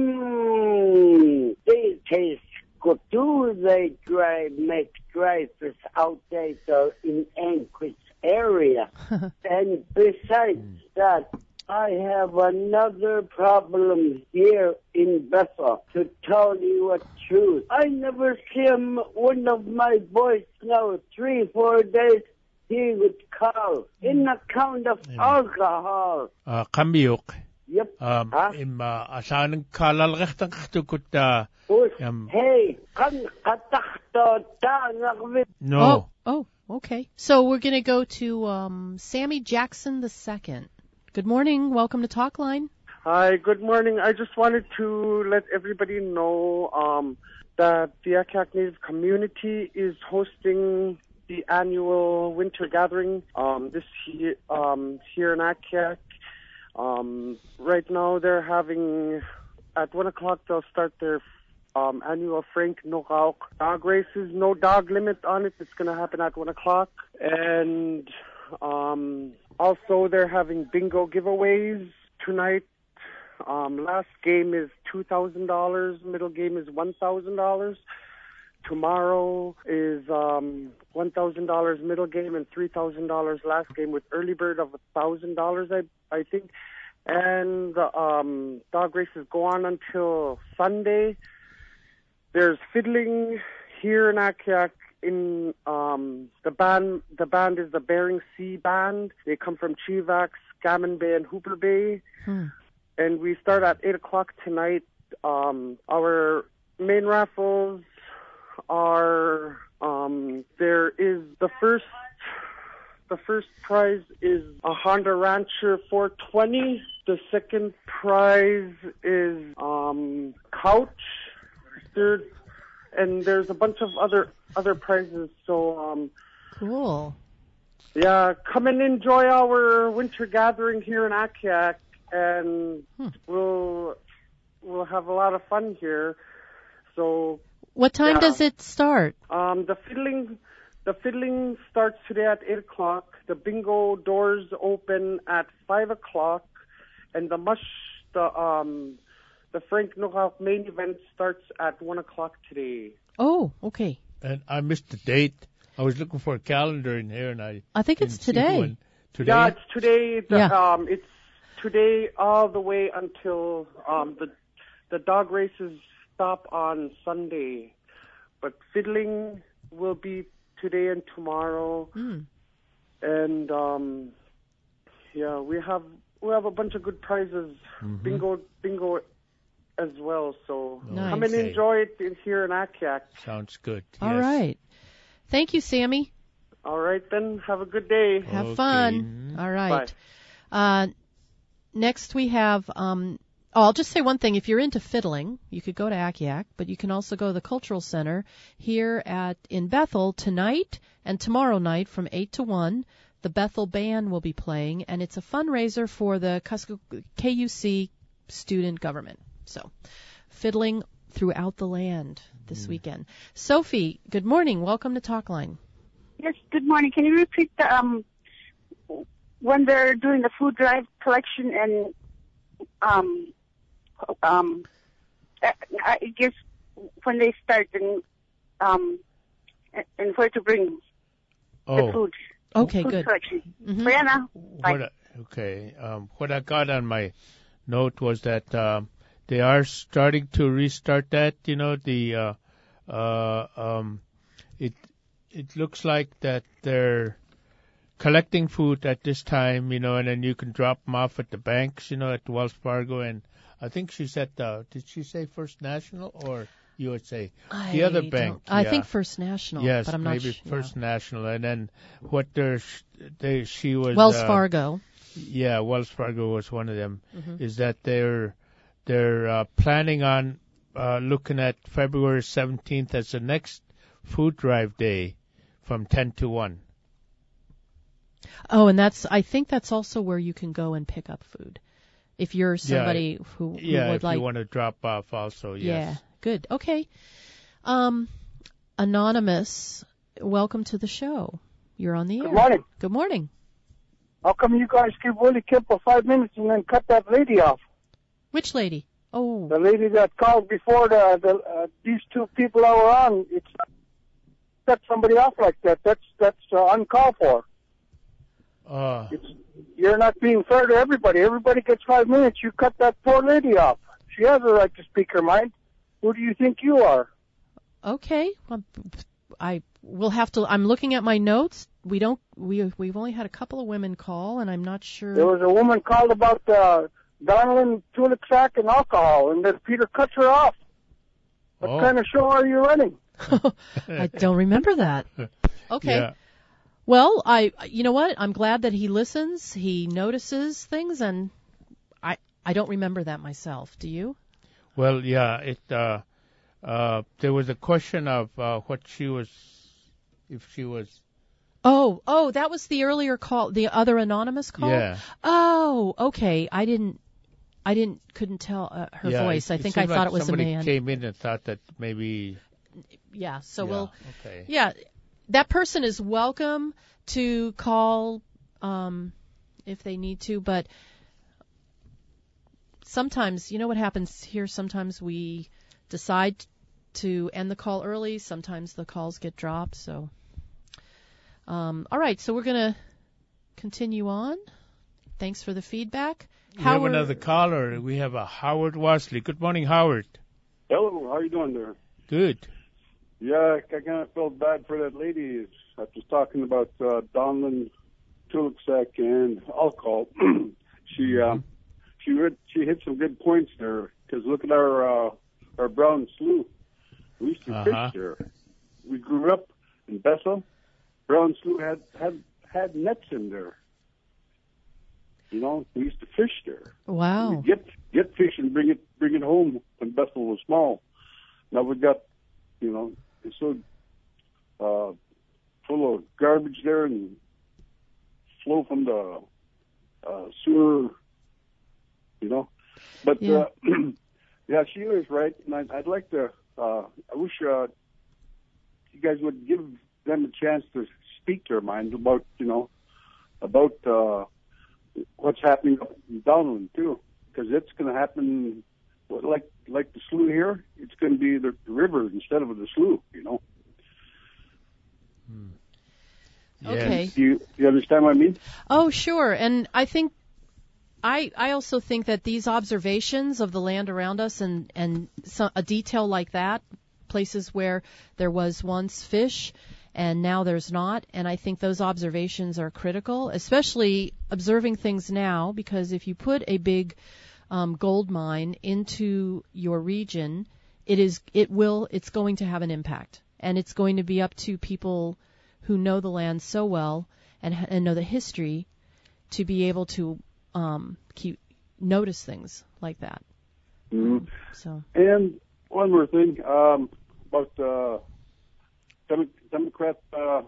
Speaker 9: mmm, they taste good. Do they dry, make dry fish out there in Anchorage area? And besides that, I have another problem here in Bethel, to tell you the truth. I never see him, one of my boys now, three, four days, he would call in account of alcohol.
Speaker 3: Uh, Kambiuk.
Speaker 9: Yep.
Speaker 3: Um,
Speaker 9: Huh?
Speaker 3: im uh, asahan kalalgachtan kaktukut
Speaker 9: Us,
Speaker 3: um,
Speaker 9: hey, kan katakto ta nakvit.
Speaker 3: no.
Speaker 2: Oh, oh. Okay. So we're going to go to um, Sammy Jackson the second. Good morning. Welcome to Talkline.
Speaker 10: Hi, good morning. I just wanted to let everybody know um, that the Akiak Native community is hosting the annual winter gathering um, this year um, here in Akiak. Um, right now they're having, at one o'clock they'll start their um, annual Frank Nogauk dog races. No dog limit on it. It's going to happen at one o'clock. And um, also they're having bingo giveaways tonight. Um, last game is two thousand dollars. Middle game is one thousand dollars. Tomorrow is um, one thousand dollars middle game and three thousand dollars last game with early bird of one thousand dollars, I, I think. And um, dog races go on until Sunday. There's fiddling here in Akiak. In um, the band, the band is the Bering Sea Band. They come from Chivax, Gammon Bay, and Hooper Bay.
Speaker 2: Hmm.
Speaker 10: And we start at eight o'clock tonight. Um, our main raffles are, um, there is the first, the first prize is a Honda Rancher four twenty. The second prize is, um, couch. Third, and there's a bunch of other, other prizes. So, um,
Speaker 2: cool.
Speaker 10: Yeah, come and enjoy our winter gathering here in Akiak. And
Speaker 2: hmm.
Speaker 10: we'll we'll have a lot of fun here. So
Speaker 2: what time
Speaker 10: yeah.
Speaker 2: does it start?
Speaker 10: Um, the fiddling the fiddling starts today at eight o'clock. The bingo doors open at five o'clock, and the mush the um the Frank Nogauk main event starts at one o'clock today.
Speaker 2: Oh, okay.
Speaker 3: And I missed the date. I was looking for a calendar in here, and I
Speaker 2: I think it's today.
Speaker 10: Today. Yeah, it's today. The,
Speaker 2: yeah.
Speaker 10: Um, it's today all the way until um, the the dog races stop on Sunday, but fiddling will be today and tomorrow.
Speaker 2: Mm.
Speaker 10: And um, yeah, we have we have a bunch of good prizes,
Speaker 3: mm-hmm.
Speaker 10: bingo bingo as well. So
Speaker 2: nice.
Speaker 10: come and enjoy it in, here in Akiak.
Speaker 3: Sounds good.
Speaker 2: All
Speaker 3: yes.
Speaker 2: right. Thank you, Sammy.
Speaker 10: All right, then. Have a good day.
Speaker 2: Have
Speaker 3: okay.
Speaker 2: fun. All right.
Speaker 10: Bye.
Speaker 2: Uh, next we have, um, oh, I'll just say one thing. If you're into fiddling, you could go to Akiak, but you can also go to the Cultural Center here at in Bethel tonight and tomorrow night from eight to one. The Bethel Band will be playing, and it's a fundraiser for the K U C student government. So, fiddling throughout the land this mm. weekend. Sophie, good morning. Welcome to Talkline.
Speaker 11: Yes, good morning. Can you repeat the, um, when they're doing the food drive collection and, um, um, I guess when they start and, um, and where to bring
Speaker 3: oh.
Speaker 11: the food.
Speaker 2: Okay,
Speaker 11: food
Speaker 2: good.
Speaker 11: Collection.
Speaker 2: Mm-hmm.
Speaker 11: Brianna, bye.
Speaker 3: What I, okay. Um, what I got on my note was that um, they are starting to restart that. You know, the uh, uh, um, it it looks like that they're collecting food at this time. You know, and then you can drop them off at the banks. You know, at Wells Fargo, and I think she said, uh, did she say First National or U S A?
Speaker 2: I
Speaker 3: the other bank.
Speaker 2: I
Speaker 3: yeah.
Speaker 2: think First National.
Speaker 3: Yes,
Speaker 2: but I'm
Speaker 3: maybe
Speaker 2: not sh-
Speaker 3: First
Speaker 2: yeah.
Speaker 3: National, and then what they're they she was
Speaker 2: Wells
Speaker 3: uh,
Speaker 2: Fargo.
Speaker 3: Yeah, Wells Fargo was one of them.
Speaker 2: Mm-hmm.
Speaker 3: Is that they're they're uh, planning on uh, looking at February seventeenth as the next food drive day from ten to one.
Speaker 2: Oh, and that's I think that's also where you can go and pick up food. If you're somebody
Speaker 3: yeah,
Speaker 2: who, who
Speaker 3: yeah,
Speaker 2: would
Speaker 3: if
Speaker 2: like
Speaker 3: you want to drop off also, yes.
Speaker 2: Yeah, good. Okay. Um, Anonymous, welcome to the show. You're on the air.
Speaker 12: Good morning.
Speaker 2: Good morning.
Speaker 12: How come you guys give Willie Kemp five minutes and then cut that lady off?
Speaker 2: Which lady? Oh.
Speaker 12: The lady that called before the, the uh, these two people that were on. It's cut somebody off like that. That's that's uh, uncalled for.
Speaker 3: Uh,
Speaker 12: it's, you're not being fair to everybody. Everybody gets five minutes. You cut that poor lady off. She has a right to speak her mind. Who do you think you are?
Speaker 2: Okay. Well, I will have to. I'm looking at my notes. We don't. We we've only had a couple of women call, and I'm not sure.
Speaker 12: There was a woman called about uh, Donalyn Tuliksak and alcohol, and then Peter cuts her off. What
Speaker 3: oh.
Speaker 12: kind of show are you running?
Speaker 2: I don't remember that. Okay.
Speaker 3: Yeah.
Speaker 2: Well, I, you know what? I'm glad that he listens. He notices things, and I, I don't remember that myself. Do you?
Speaker 3: Well, yeah. It. Uh, uh, there was a question of uh, what she was, if she was.
Speaker 2: Oh, oh, that was the earlier call, the other anonymous call.
Speaker 3: Yeah.
Speaker 2: Oh, okay. I didn't, I didn't, couldn't tell uh, her
Speaker 3: yeah,
Speaker 2: voice.
Speaker 3: It,
Speaker 2: I
Speaker 3: it
Speaker 2: think I thought
Speaker 3: like
Speaker 2: it was a
Speaker 3: somebody
Speaker 2: man.
Speaker 3: Came in and thought that maybe.
Speaker 2: Yeah. So
Speaker 3: yeah,
Speaker 2: we'll.
Speaker 3: Okay.
Speaker 2: Yeah. That person is welcome to call um, if they need to, but sometimes, you know what happens here? Sometimes we decide to end the call early. Sometimes the calls get dropped. So, um, all right. So we're going to continue on. Thanks for the feedback.
Speaker 3: We
Speaker 2: Howard,
Speaker 3: have another caller. We have a Howard Wasley. Good morning, Howard.
Speaker 13: Hello. How you doing there?
Speaker 3: Good.
Speaker 13: Yeah, I kind of felt bad for that lady. I was talking about uh, Donlin, Tulipsac, and alcohol. she uh, she read, she hit some good points there. Because look at our uh, our brown slough. We used to
Speaker 3: Uh-huh.
Speaker 13: fish there. We grew up in Bethel. Brown slough had had had nets in there. You know, we used to fish there.
Speaker 2: Wow.
Speaker 13: We'd get get fish and bring it bring it home when Bethel was small. Now we got, you know, it's so uh, full of garbage there and flow from the uh, sewer, you know. But
Speaker 2: Yeah.
Speaker 13: uh, yeah, Sheila's right, and I'd, I'd like to. Uh, I wish uh, you guys would give them a chance to speak their mind about, you know, about uh, what's happening up in Downland too, because it's going to happen. Well, like like the slough here, it's going to be the, the river instead of the slough, you know.
Speaker 3: Hmm.
Speaker 2: Okay.
Speaker 13: Do you, do you understand what I mean?
Speaker 2: Oh, sure. And I think I I also think that these observations of the land around us and and so, a detail like that, places where there was once fish and now there's not, and I think those observations are critical, especially observing things now, because if you put a big um, gold mine into your region, it is it will it's going to have an impact, and it's going to be up to people who know the land so well and, and know the history to be able to um, keep notice things like that.
Speaker 13: Mm-hmm.
Speaker 2: So.
Speaker 13: And one more thing um, about uh, Dem- Democrat. Uh,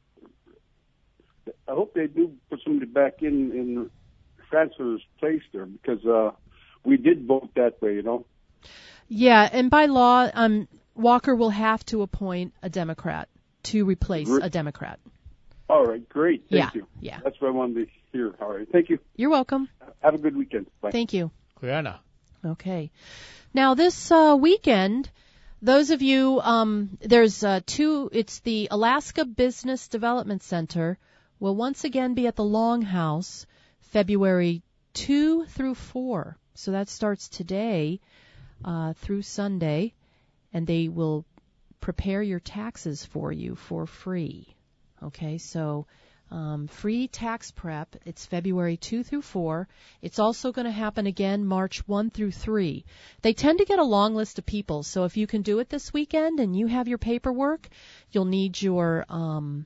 Speaker 13: I hope they do put somebody back in in Francis' place there, because uh, we did vote that way, you know.
Speaker 2: Yeah, and by law, um, Walker will have to appoint a Democrat to replace a Democrat.
Speaker 13: All right, great. Thank
Speaker 2: Yeah,
Speaker 13: you.
Speaker 2: yeah.
Speaker 13: That's what I wanted to hear. All right, thank you.
Speaker 2: You're welcome.
Speaker 13: Have a good weekend. Bye.
Speaker 2: Thank you.
Speaker 3: Kuyana.
Speaker 2: Okay. Now this uh, weekend, those of you, um, there's uh, two, it's the Alaska Business Development Center will once again be at the Longhouse February second through fourth. So that starts today uh, through Sunday, and they will prepare your taxes for you for free. Okay, so um, free tax prep. It's February second through fourth. It's also going to happen again March first through third. They tend to get a long list of people, so if you can do it this weekend and you have your paperwork, you'll need your um,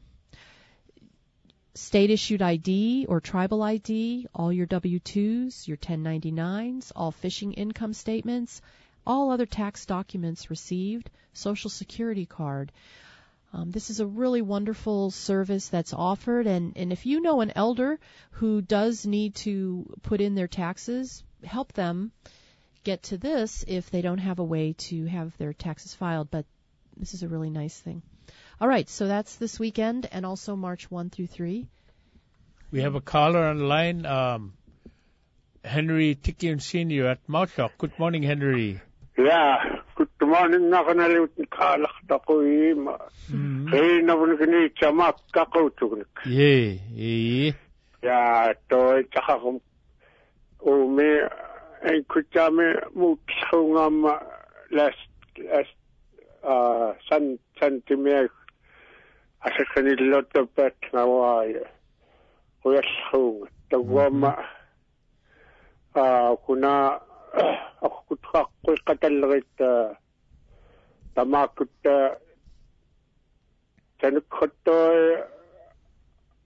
Speaker 2: state-issued I D or tribal I D, all your W two's, your ten ninety-nines, all fishing income statements, all other tax documents received, Social Security card. Um, this is a really wonderful service that's offered, and, and if you know an elder who does need to put in their taxes, help them get to this if they don't have a way to have their taxes filed, but this is a really nice thing. All right, so that's this weekend and also March first through third.
Speaker 3: We have a caller on the line, um, Henry Tikian Senior at Mauchok. Good morning, Henry.
Speaker 14: Yeah, good morning. Nakanalit ni kalak na ko ima. Eh, nabun kini chamak kakautuk.
Speaker 3: Yeah, yeah.
Speaker 14: Yeah, to tsaka kum umi ay kuchame mutsungam last last uh san santimer asa kanilo to pet naway. Kuyasung tawama ah kuna ako kutka ko katalrit tamakut tanukhoto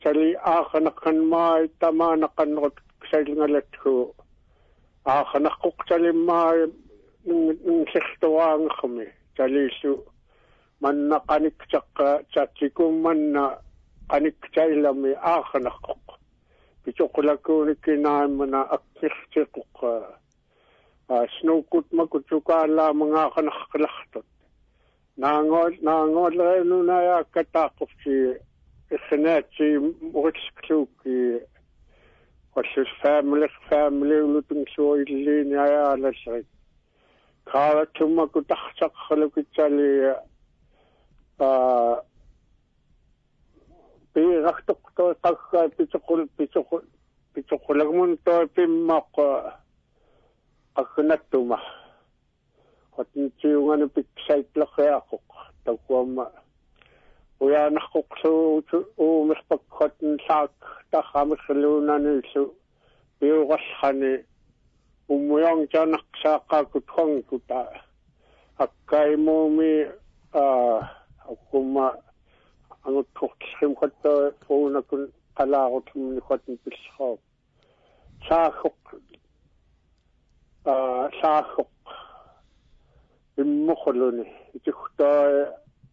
Speaker 14: tali aakanakan mai tamanakan rot ksalingalathu aakanakkuk tali mai ng sektoang kami talisu manna kanikchakka chatsikum manna kanikchailami aakanakkuk pichokulaku kinay mana akirchikuk snowkut makutsukala mga kanakkalaktot nangol nangol no na katakop si Geneti Mutskluki was his family family looting so in Ayala side. Kala Tumakutachak Halukitali uh Piraktok to Taka Pichokul Pichokul Pichokulamun to Pimak Akunatuma. What in Chiwan Pixite Lakakok, Takwama. Uya nakukso o mispagkot sak takamiklunan isu biwas hani umuyang janak sa kakutong kuta akay mo mi akuma ang tuksim kato po na kun kalakot mo ni katin pisok sakok sakok imukulun iti kuta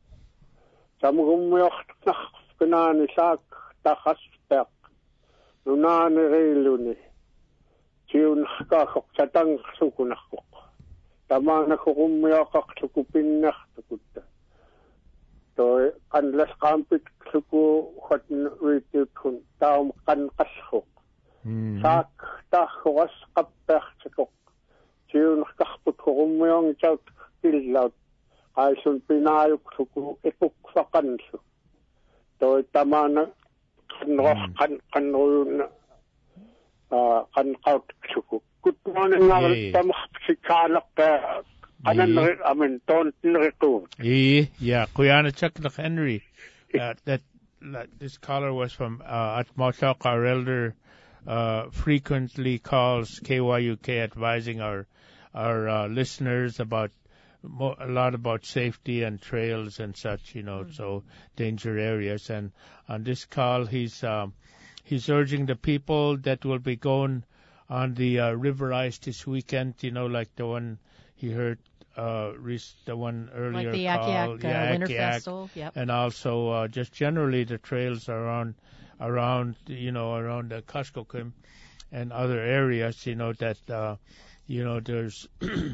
Speaker 14: Samugumuyok na kanani sak takaspek nunani reiluni siun kakok satang sukunakok tama na kukumuyok ak sukupin na tukutta to kanlas kampit suku hotn ritil kun taum kan kashok sak takwas kapek sakok siun kakput kukumuyong chaut kilaut Aisun pinayok suku ipuk sa kanso. To tama na kanroh kan kanroon kan kaut suku. Good morning nga tama si kalak kanan I mean don't record.
Speaker 3: Yeah, yeah. Kuyana Chuck Henry. Uh, that, that this caller was from uh, at Moshok. Our elder uh, frequently calls K Y U K, advising our our uh, listeners about. A lot about safety and trails and such, you know, mm-hmm. so danger areas. And on this call, he's um, he's urging the people that will be going on the uh, river ice this weekend, you know, like the one he heard, uh, the one earlier
Speaker 2: like the
Speaker 3: called,
Speaker 2: Yak Yak, uh, Winter Festival, yep.
Speaker 3: And also uh, just generally the trails around, around, you know, around the Kuskokwim and other areas, you know, that, uh, you know, there's.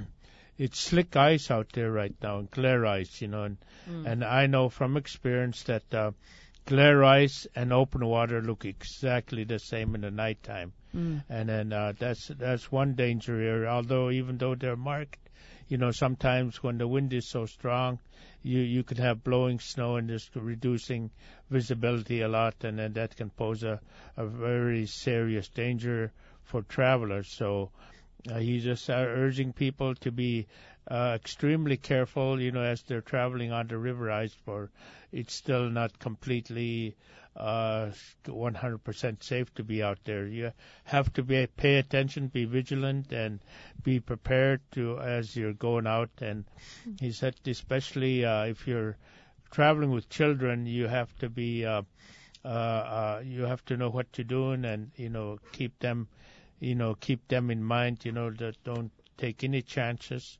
Speaker 3: It's slick ice out there right now, and glare ice, you know, and mm. and I know from experience that uh, glare ice and open water look exactly the same in the nighttime, mm. and then uh, that's that's one danger area. Although even though they're marked, you know, sometimes when the wind is so strong, you you could have blowing snow and just reducing visibility a lot, and then that can pose a a very serious danger for travelers. So. Uh, he's just uh, urging people to be uh, extremely careful, you know, as they're traveling on the river ice, for it's still not completely uh, one hundred percent safe to be out there. You have to be pay attention, be vigilant, and be prepared to as you're going out. And he said, especially uh, if you're traveling with children, you have to be, uh, uh, uh, you have to know what you're doing, and you know, keep them. You know, keep them in mind, you know, that don't take any chances.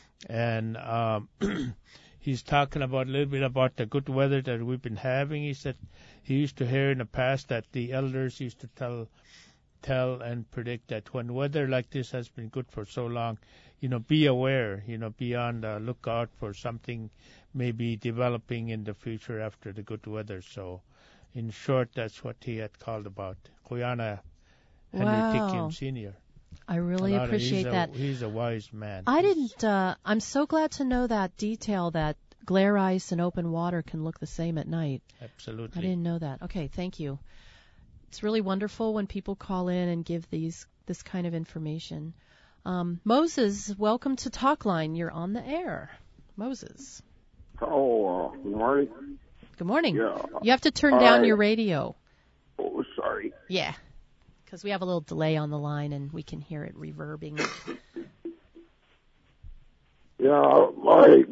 Speaker 3: And um, he's talking about a little bit about the good weather that we've been having. He said he used to hear in the past that the elders used to tell tell and predict that when weather like this has been good for so long, you know, be aware, you know, be on the lookout for something maybe developing in the future after the good weather. So, in short, that's what he had called about. Kuyana Henry
Speaker 2: wow.
Speaker 3: Tikium Senior
Speaker 2: I really appreciate
Speaker 3: he's
Speaker 2: that.
Speaker 3: A, he's a wise man.
Speaker 2: I
Speaker 3: he's,
Speaker 2: didn't, uh, I'm so glad to know that detail that glare ice and open water can look the same at night.
Speaker 3: Absolutely.
Speaker 2: I didn't know that. Okay, thank you. It's really wonderful when people call in and give these this kind of information. Um, Moses, welcome to Talkline. You're on the air. Moses.
Speaker 15: Oh, uh, good morning.
Speaker 2: Good morning.
Speaker 15: Yeah.
Speaker 2: You have to turn down I, your radio.
Speaker 15: Oh, sorry.
Speaker 2: Yeah. Because we have a little delay on the line and we can hear it reverbing.
Speaker 15: Yeah, my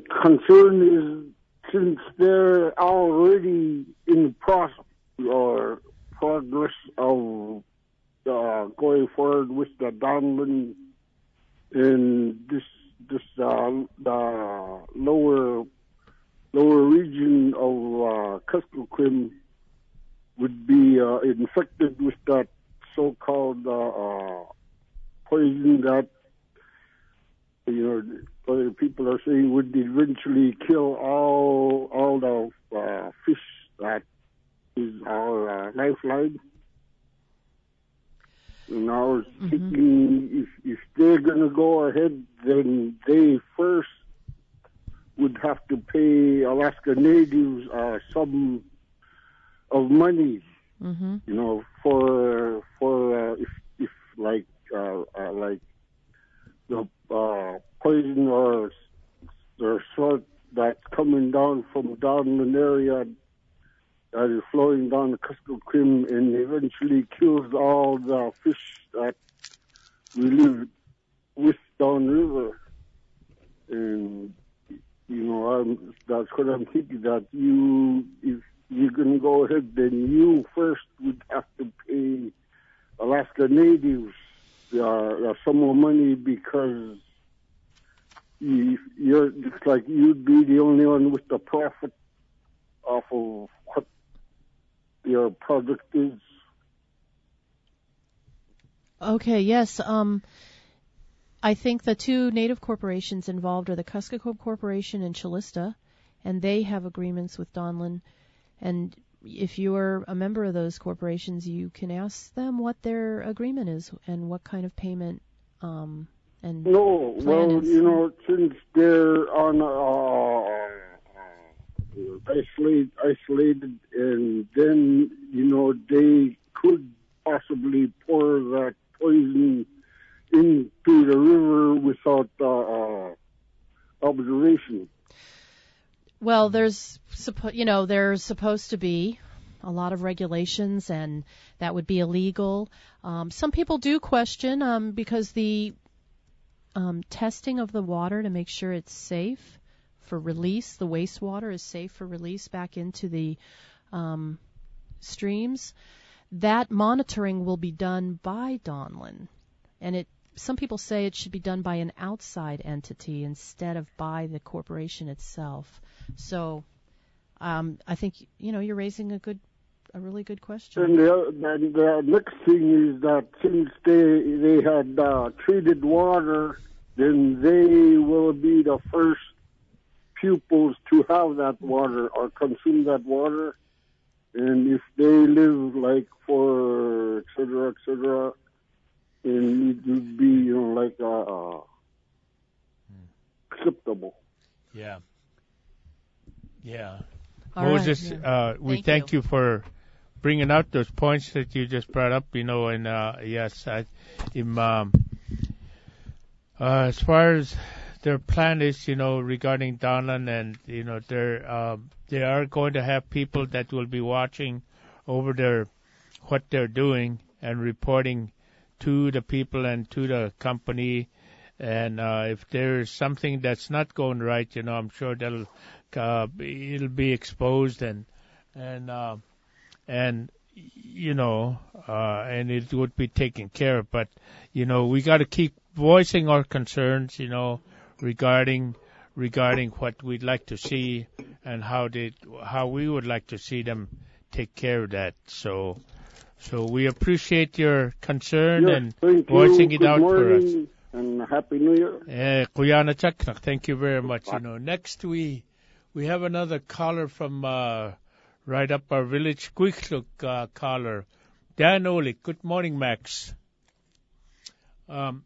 Speaker 15: concern is since they're already in the process or progress of uh, going forward with the Donlin in this this uh, the lower lower region of uh, Kuskokwim would be uh, infected with that so-called uh, uh, poison that, you know, other people are saying would eventually kill all all the uh, fish that is our uh, lifeline. And I was mm-hmm. thinking if if they're going to go ahead, then they first would have to pay Alaska Natives uh, some of money,
Speaker 2: mm-hmm.
Speaker 15: you know, for for uh, if if like uh, uh, like the uh, poison or or salt that's coming down from down in the area that is flowing down the Kuskokwim and eventually kills all the fish that we live with downriver. And you know, I'm, that's what I'm thinking, that you, if you're going to go ahead, then you first would have to pay Alaska Natives uh, some more money, because you, you're, it's like you'd be the only one with the profit off of what your project is.
Speaker 2: Okay, yes. Um, I think the two native corporations involved are the Kuskokwim Corporation and Chilista, and they have agreements with Donlin. And if you're a member of those corporations, you can ask them what their agreement is and what kind of payment um, and
Speaker 15: no,
Speaker 2: plan
Speaker 15: well,
Speaker 2: is.
Speaker 15: you know, since they're on uh, isolated, isolated, and then you know they could possibly pour that poison into the river without uh, uh, observation.
Speaker 2: Well, there's, suppo- you know, there's supposed to be a lot of regulations, and that would be illegal. Um, some people do question um, because the um, testing of the water to make sure it's safe for release, the wastewater is safe for release back into the um, streams. That monitoring will be done by Donlin, and it. Some people say it should be done by an outside entity instead of by the corporation itself. So, um, I think, you know, you're raising a good, a really good question.
Speaker 15: And the, and the next thing is that since they they had uh, treated water, then they will be the first pupils to have that water or consume that water. And if they live like for et cetera, et cetera, and it would be, you know, like uh, acceptable.
Speaker 3: Yeah. Yeah.
Speaker 2: All
Speaker 3: Moses,
Speaker 2: right, yeah.
Speaker 3: uh, we
Speaker 2: thank,
Speaker 3: thank
Speaker 2: you.
Speaker 3: you. for bringing out those points that you just brought up, you know, and uh, yes, I, im, um, uh, as far as their plan is, you know, regarding Donlin, and, you know, they're, uh, they are going to have people that will be watching over their, what they're doing and reporting to the people and to the company, and uh, if there's something that's not going right, you know, I'm sure that'll uh, it'll be exposed, and and uh, and you know, uh, and it would be taken care of. But you know, we got to keep voicing our concerns, you know, regarding regarding what we'd like to see and how they how we would like to see them take care of that. So. So we appreciate your concern
Speaker 15: Yes,
Speaker 3: and
Speaker 15: thank
Speaker 3: voicing
Speaker 15: you.
Speaker 3: it
Speaker 15: Good
Speaker 3: out for us.
Speaker 15: morning and Happy New Year.
Speaker 3: Eh, Kuyana Chaknak, thank you very much. You know, next we we have another caller from uh, right up our village, Quikluk uh, caller, Dan Olick. Good morning, Max. Um,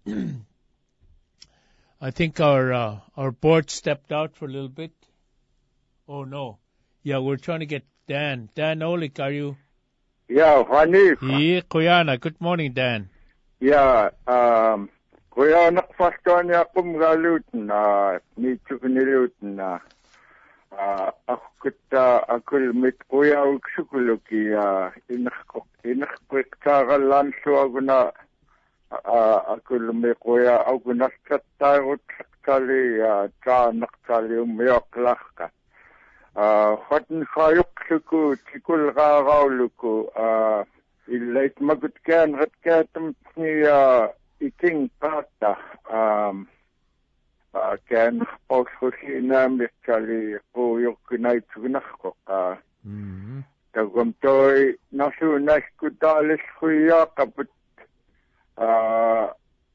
Speaker 3: I think our uh, our board stepped out for a little bit. Oh no, yeah, we're trying to get Dan. Dan Olick, are you?
Speaker 14: Yeah, Hanif.
Speaker 3: Yeah, Kuyana. Good morning, Dan.
Speaker 14: Yeah, um, Kuya nakfastan niya akong galutin na nito kinilutin na ako kita ako mit kuya og sukuluki inako inakpektaran so ako na ako may kuya ako nastatayot kali ta naktali umiyak ka. Hotten kayok naqluku tikulqaaqauluku uh illait magutkaan ratkatam ni uh iking pata um uh kan oskusina miskali quyukkinaitsugnaqqa uh tagumtoi nasunaskutalis khuyaqaput uh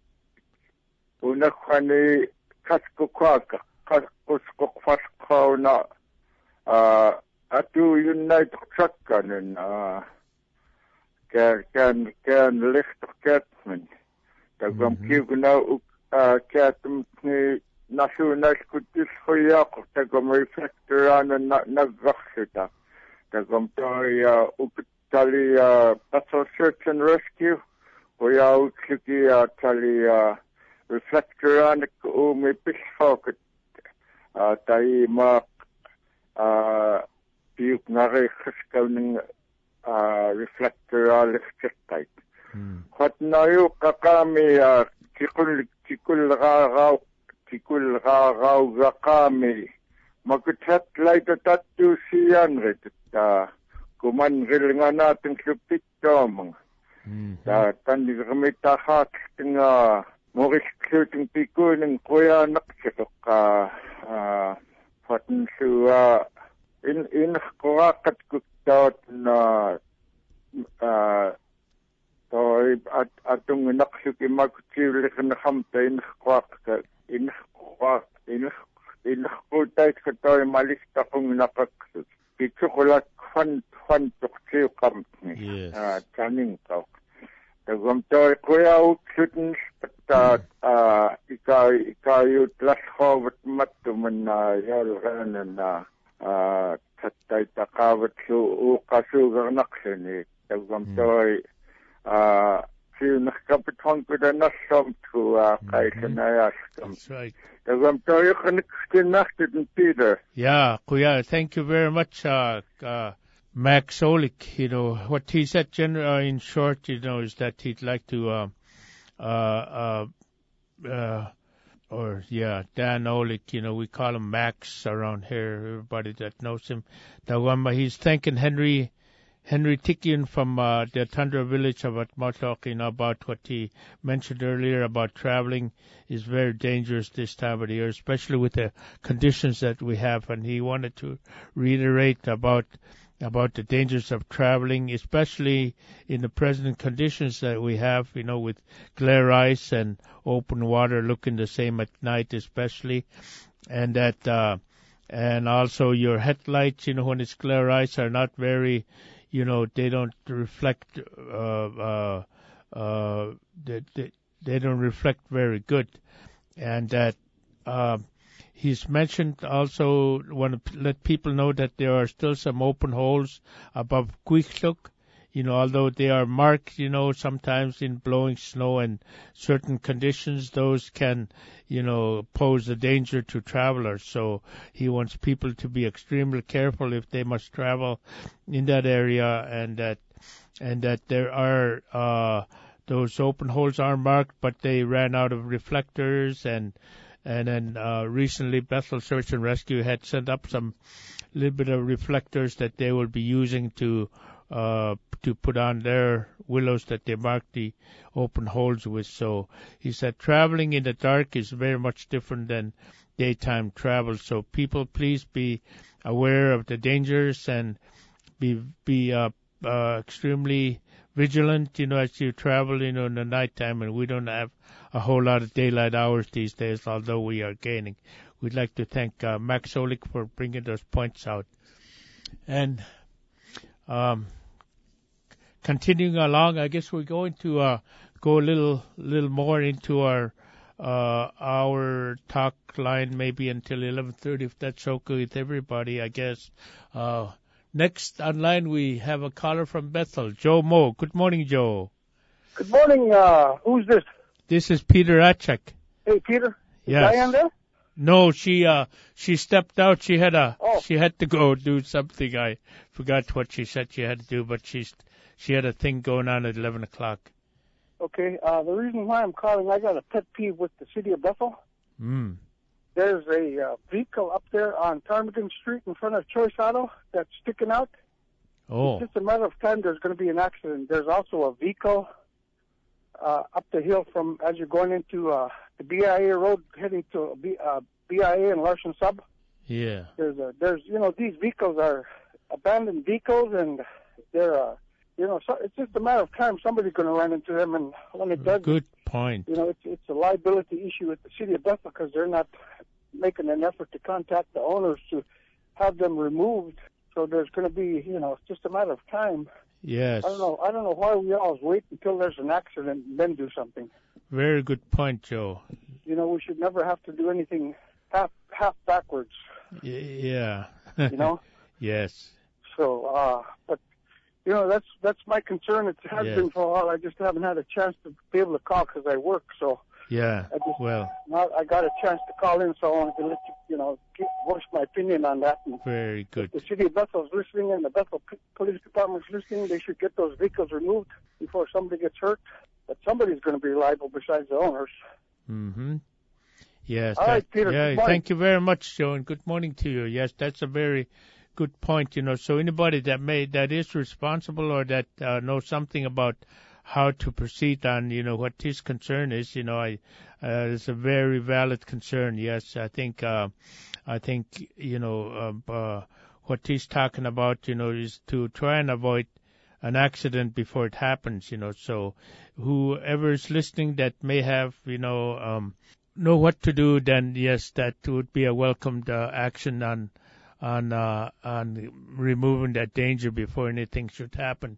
Speaker 14: unakhani kaskukwaka kaskuskokfasqauna uh atu unite tsakkanen uh kan kan kan lichtkatmen tagum kiguna uh katum ni nasunaskutis khuyaq tagum reflectorana nagvakhita tagum toi uh uktali uh battle search and rescue hoya utliki uh tali uh reflectorana umi pisfokit uh tai ma uh piuk ngare khiskauning uh reflectorana lichtkait khatnayu qaqami uh tikul tikul gagau tikul gagau gaqami makutat laita tatu siyan ret ta kuman rilnga natin klupit domang ta tandi gamita hak tinga moris kluting pikuning kuya nakchitok ka fatn suwa in in qaqat kuktat na toy at atung naksuki makchilik na khamta in qaq in qaq in in qutay katoy malista kung nakaksus pictukulak fan fan tukchiw kamtni ah taning ka tagumtoy kuya utsutn ta ah ikay ikayu tlaskhovat mattuman na yalgana na ah tatay takawat su uqasugar naqsani tagumtoy ah siw nakapithon ko na nasom to kaysanayastam.
Speaker 3: That's right.
Speaker 14: Peter.
Speaker 3: Yeah, Kuya, thank you very much, uh, uh, Max Olik. You know, what he said general, uh, in short, you know, is that he'd like to, uh, uh, uh, uh, or, yeah, Dan Olik, you know, we call him Max around here, everybody that knows him. Dawamba, he's thanking Henry, Henry Tikian from uh, the Tundra village of Atmatok, you know, about what he mentioned earlier about traveling is very dangerous this time of the year, especially with the conditions that we have. And he wanted to reiterate about about the dangers of traveling, especially in the present conditions that we have, you know, with glare ice and open water looking the same at night, especially, and that uh, and also your headlights, you know, when it's glare ice, are not very, you know, they don't reflect, uh, uh, uh, they, they, they don't reflect very good. And that, uh, he's mentioned also, want to let people know that there are still some open holes above Quikluk, you know, although they are marked, you know, sometimes in blowing snow and certain conditions, those can, you know, pose a danger to travelers. So he wants people to be extremely careful if they must travel in that area, and that, and that there are, uh, those open holes are marked, but they ran out of reflectors, and, and then, uh, recently Bethel Search and Rescue had sent up some little bit of reflectors that they will be using to, uh, to put on their willows that they mark the open holes with. So he said traveling in the dark is very much different than daytime travel. So people, please be aware of the dangers and be be uh, uh, extremely vigilant, you know, as you travel, you know, in the nighttime. And we don't have a whole lot of daylight hours these days, although we are gaining. We'd like to thank uh, Max Olik for bringing those points out. And um, continuing along, I guess we're going to uh, go a little little more into our uh, our talk line, maybe until eleven thirty, if that's okay with everybody, I guess. Uh, next online, we have a caller from Bethel, Joe Mo. Good morning, Joe.
Speaker 12: Good morning. Uh, who's this?
Speaker 3: This is Peter Achek.
Speaker 12: Hey, Peter. Is
Speaker 3: Yes.
Speaker 12: Diane there?
Speaker 3: No, she uh she stepped out. She had a
Speaker 12: Oh.
Speaker 3: she had to go do something. I forgot what she said she had to do, but she's she had a thing going on at eleven o'clock.
Speaker 12: Okay. Uh, the reason why I'm calling, I got a pet peeve with the city of Bethel.
Speaker 3: Mm.
Speaker 12: there's a uh, vehicle up there on Ptarmigan Street in front of Choice Auto that's sticking out.
Speaker 3: Oh.
Speaker 12: It's just a matter of time there's going to be an accident. There's also a vehicle uh, up the hill from as you're going into uh, the B I A road heading to B, uh, B I A and Larson Sub.
Speaker 3: Yeah.
Speaker 12: There's a, there's you know these vehicles are abandoned vehicles and they're uh, you know so it's just a matter of time somebody's going to run into them, and when it does,
Speaker 3: Good point.
Speaker 12: you know it's it's a liability issue with the city of Bethel because they're not making an effort to contact the owners to have them removed. So there's going to be, you know, it's just a matter of time.
Speaker 3: Yes.
Speaker 12: I don't know. I don't know why we always wait until there's an accident and then do something.
Speaker 3: Very good point, Joe.
Speaker 12: You know, we should never have to do anything half half backwards.
Speaker 3: Y- yeah.
Speaker 12: You know.
Speaker 3: Yes.
Speaker 12: So, uh, but you know, that's that's my concern. It has
Speaker 3: Yes.
Speaker 12: been for a while. I just haven't had a chance to be able to call because I work. So.
Speaker 3: Yeah.
Speaker 12: I just,
Speaker 3: Well.
Speaker 12: now I got a chance to call in, so I wanted to let you, you know, keep, voice my opinion on that. And
Speaker 3: Very good.
Speaker 12: if the city of Bethel is listening and the Bethel P- Police Department is listening, they should get those vehicles removed before somebody gets hurt. But somebody's going to be liable besides the owners.
Speaker 3: Mm-hmm. Yes.
Speaker 12: All
Speaker 3: that-
Speaker 12: right, Peter,
Speaker 3: Yeah.
Speaker 12: good morning.
Speaker 3: Thank you very much, Joe, and good morning to you. Yes, that's a very good point. You know, so anybody that may that is responsible or that uh, knows something about how to proceed on, you know, what his concern is, you know, I, uh, it's a very valid concern. Yes, I think, uh, I think, you know, uh, uh, what he's talking about, you know, is to try and avoid an accident before it happens, you know. So whoever is listening that may have, you know, um, know what to do, then yes, that would be a welcomed uh, action on, on, uh, on removing that danger before anything should happen.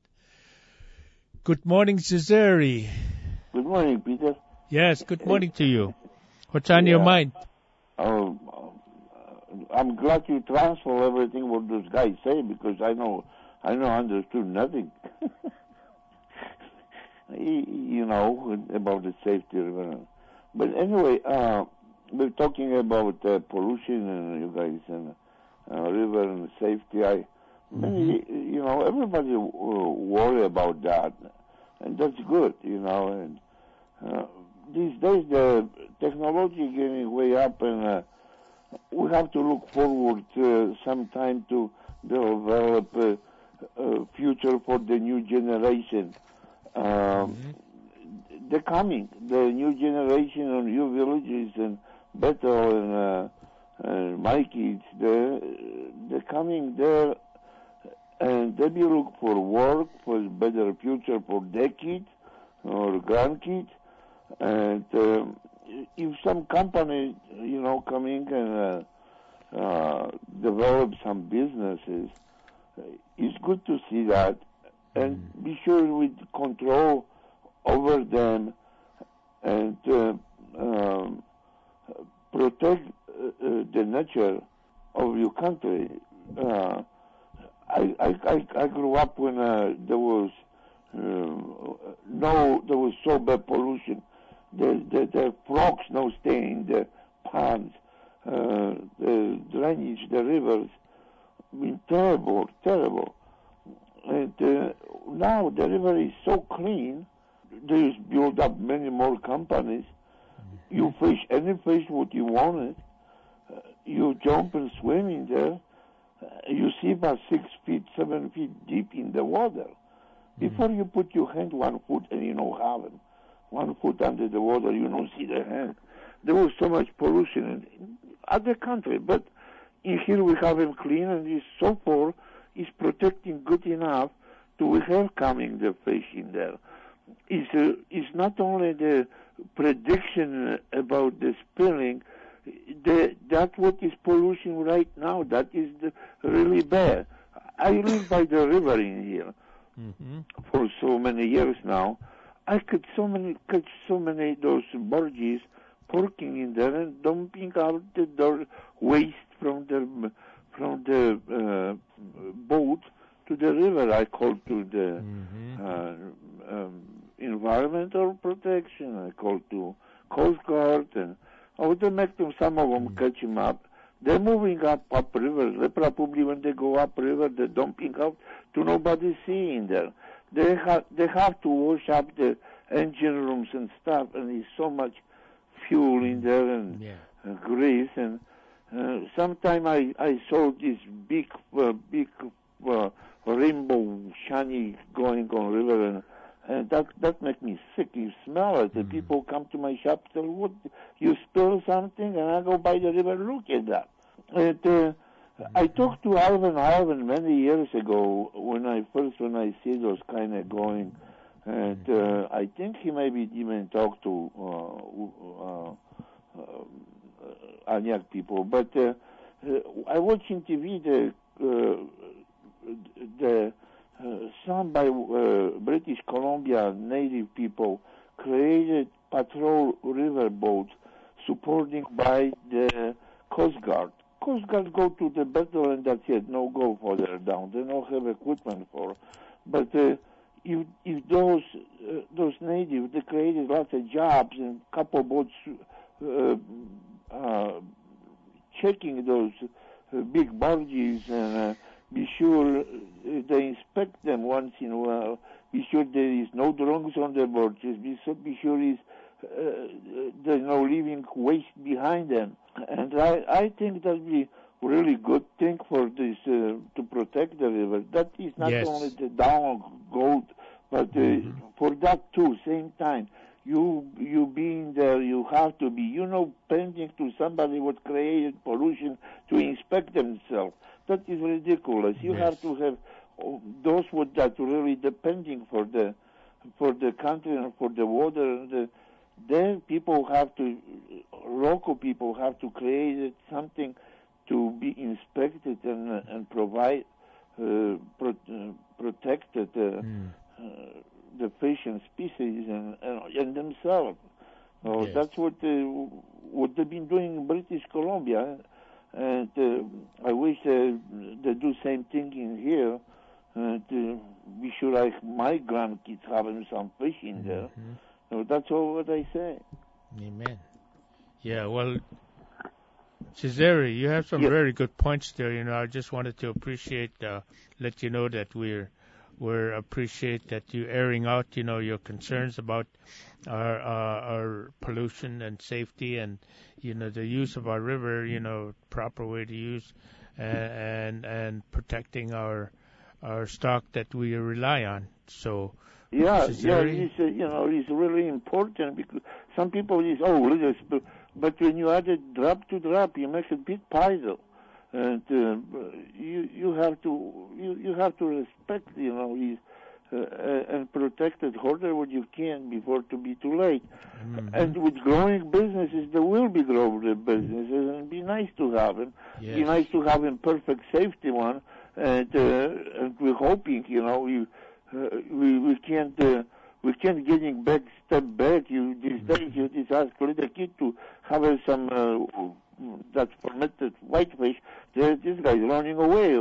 Speaker 3: Good morning, Cesare.
Speaker 16: Good morning, Peter.
Speaker 3: Yes, good morning to you. What's on your
Speaker 16: Yeah.
Speaker 3: mind?
Speaker 16: Oh, uh, I'm glad you transfer everything what those guys say because I know I know understood nothing. you you know about the safety. But anyway, uh, we're talking about uh, pollution and you guys and uh, river and safety. I many you know everybody uh, worry about that, and that's good. You know, and uh, these days the technology getting way up, and uh, we have to look forward uh, sometime to develop a, a future for the new generation. Um, They're coming, the new generation of new villages and Bethel and, uh, and my kids. They're, they're coming there, and they will look for work, for a better future for their kids or grandkids. And um, if some company, you know, coming and uh, uh, develop some businesses, it's good to see that. And be sure with control over them and uh, um, protect uh, uh, the nature of your country. Uh, I, I, I, I grew up when uh, there was uh, no, there was so bad pollution. The, the, the frogs now stay in the ponds, uh, the drainage, the rivers. I mean, terrible, terrible. And uh, now the river is so clean. There's built up many more companies. You fish any fish what you wanted. Uh, you jump and swim in there. Uh, you see about six feet, seven feet deep in the water. Before you put your hand one foot and you don't have it. One foot under the water, you don't see the hand. There was so much pollution in other country, but in here we have them clean, and it's so far is protecting good enough to we have coming the fish in there. It's, uh, it's not only the prediction about the spilling, the, that what is pollution right now, that is the, really bad. I live by the river in here
Speaker 3: Mm-hmm.
Speaker 16: for so many years now. I could so many catch so many those barges parking in there and dumping out the dirt waste from the from the uh, boat to the river. I called to the
Speaker 3: Mm-hmm.
Speaker 16: uh, um, environmental protection. I called to Coast Guard, and I would make them. Some of them catch them up. They're moving up up river. They probably when they go up river, they're dumping out to nobody seeing there. They have they have to wash up the engine rooms and stuff, and there's so much fuel in there, and
Speaker 3: Yeah.
Speaker 16: uh, Greece, and uh, sometime I I saw this big uh, big uh, rainbow shiny going on river, and, and that that makes me sick. You smell it. The people come to my shop, tell what you spill something, and I go by the river, look at that. And, uh, I talked to Alvin Alvin many years ago when I first when I see those kind of going, and uh, I think he maybe even talked to uh, uh, uh, Aniak people. But uh, uh, I watch in T V the uh, the uh, some by uh, British Columbia native people created patrol river boats supported by the Coast Guard. Coast Guard go to the battle and that's it. No go further down. They don't have equipment for. But uh, if if those uh, those natives, they created lots of jobs and couple boats uh, uh, checking those uh, big barges and uh, be sure uh, they inspect them once in a while. Be sure there is no drunks on the barges. Be, so, be sure is uh, there's no leaving waste behind them. And I, I think that would be a really good thing for this uh, to protect the river. That is not
Speaker 3: Yes.
Speaker 16: only the down goat, but uh,
Speaker 3: Mm-hmm.
Speaker 16: for that too, same time. You you being there, you have to be, you know, pending to somebody what created pollution to inspect themselves. That is ridiculous. You
Speaker 3: Yes.
Speaker 16: have to have oh, those what that really depending for the for the country and for the water and the then people have to, local people have to create something to be inspected and uh, and provide uh, pro- uh, protected uh,
Speaker 3: Mm.
Speaker 16: uh, the fish and species and and, and themselves. So
Speaker 3: Yes.
Speaker 16: that's what uh, what they've been doing in British Columbia, and uh, I wish uh, they do same thing in here. Uh, to be sure like my grandkids having some fish in there.
Speaker 3: Mhm.
Speaker 16: So that's all what I say.
Speaker 3: Amen. Yeah, well, Cesare, you have some
Speaker 16: Yeah.
Speaker 3: very good points there. You know, I just wanted to appreciate, uh, let you know that we're, we're appreciate that you airing out, you know, your concerns about our, uh, our pollution and safety and, you know, the use of our river, you know, proper way to use and, and, and protecting our, our stock that we rely on. So,
Speaker 16: Yeah,
Speaker 3: Cesare?
Speaker 16: yeah, it's uh, you know it's really important because some people is oh religious, but, but when you add it drop to drop, you make a big puzzle, and uh, you you have to you, you have to respect you know these uh, and protect it harder what you can before to be too late.
Speaker 3: Mhm.
Speaker 16: And with growing businesses, there will be growing businesses, and it'd be nice to have them. It'd be
Speaker 3: Yes.
Speaker 16: nice to have them perfect safety one, and uh, and we're hoping you know you. Uh, we we can't uh, we can't getting back step back. You these days you just ask a little kid to have uh, some uh, that's fermented whitefish. There, this guy's running away.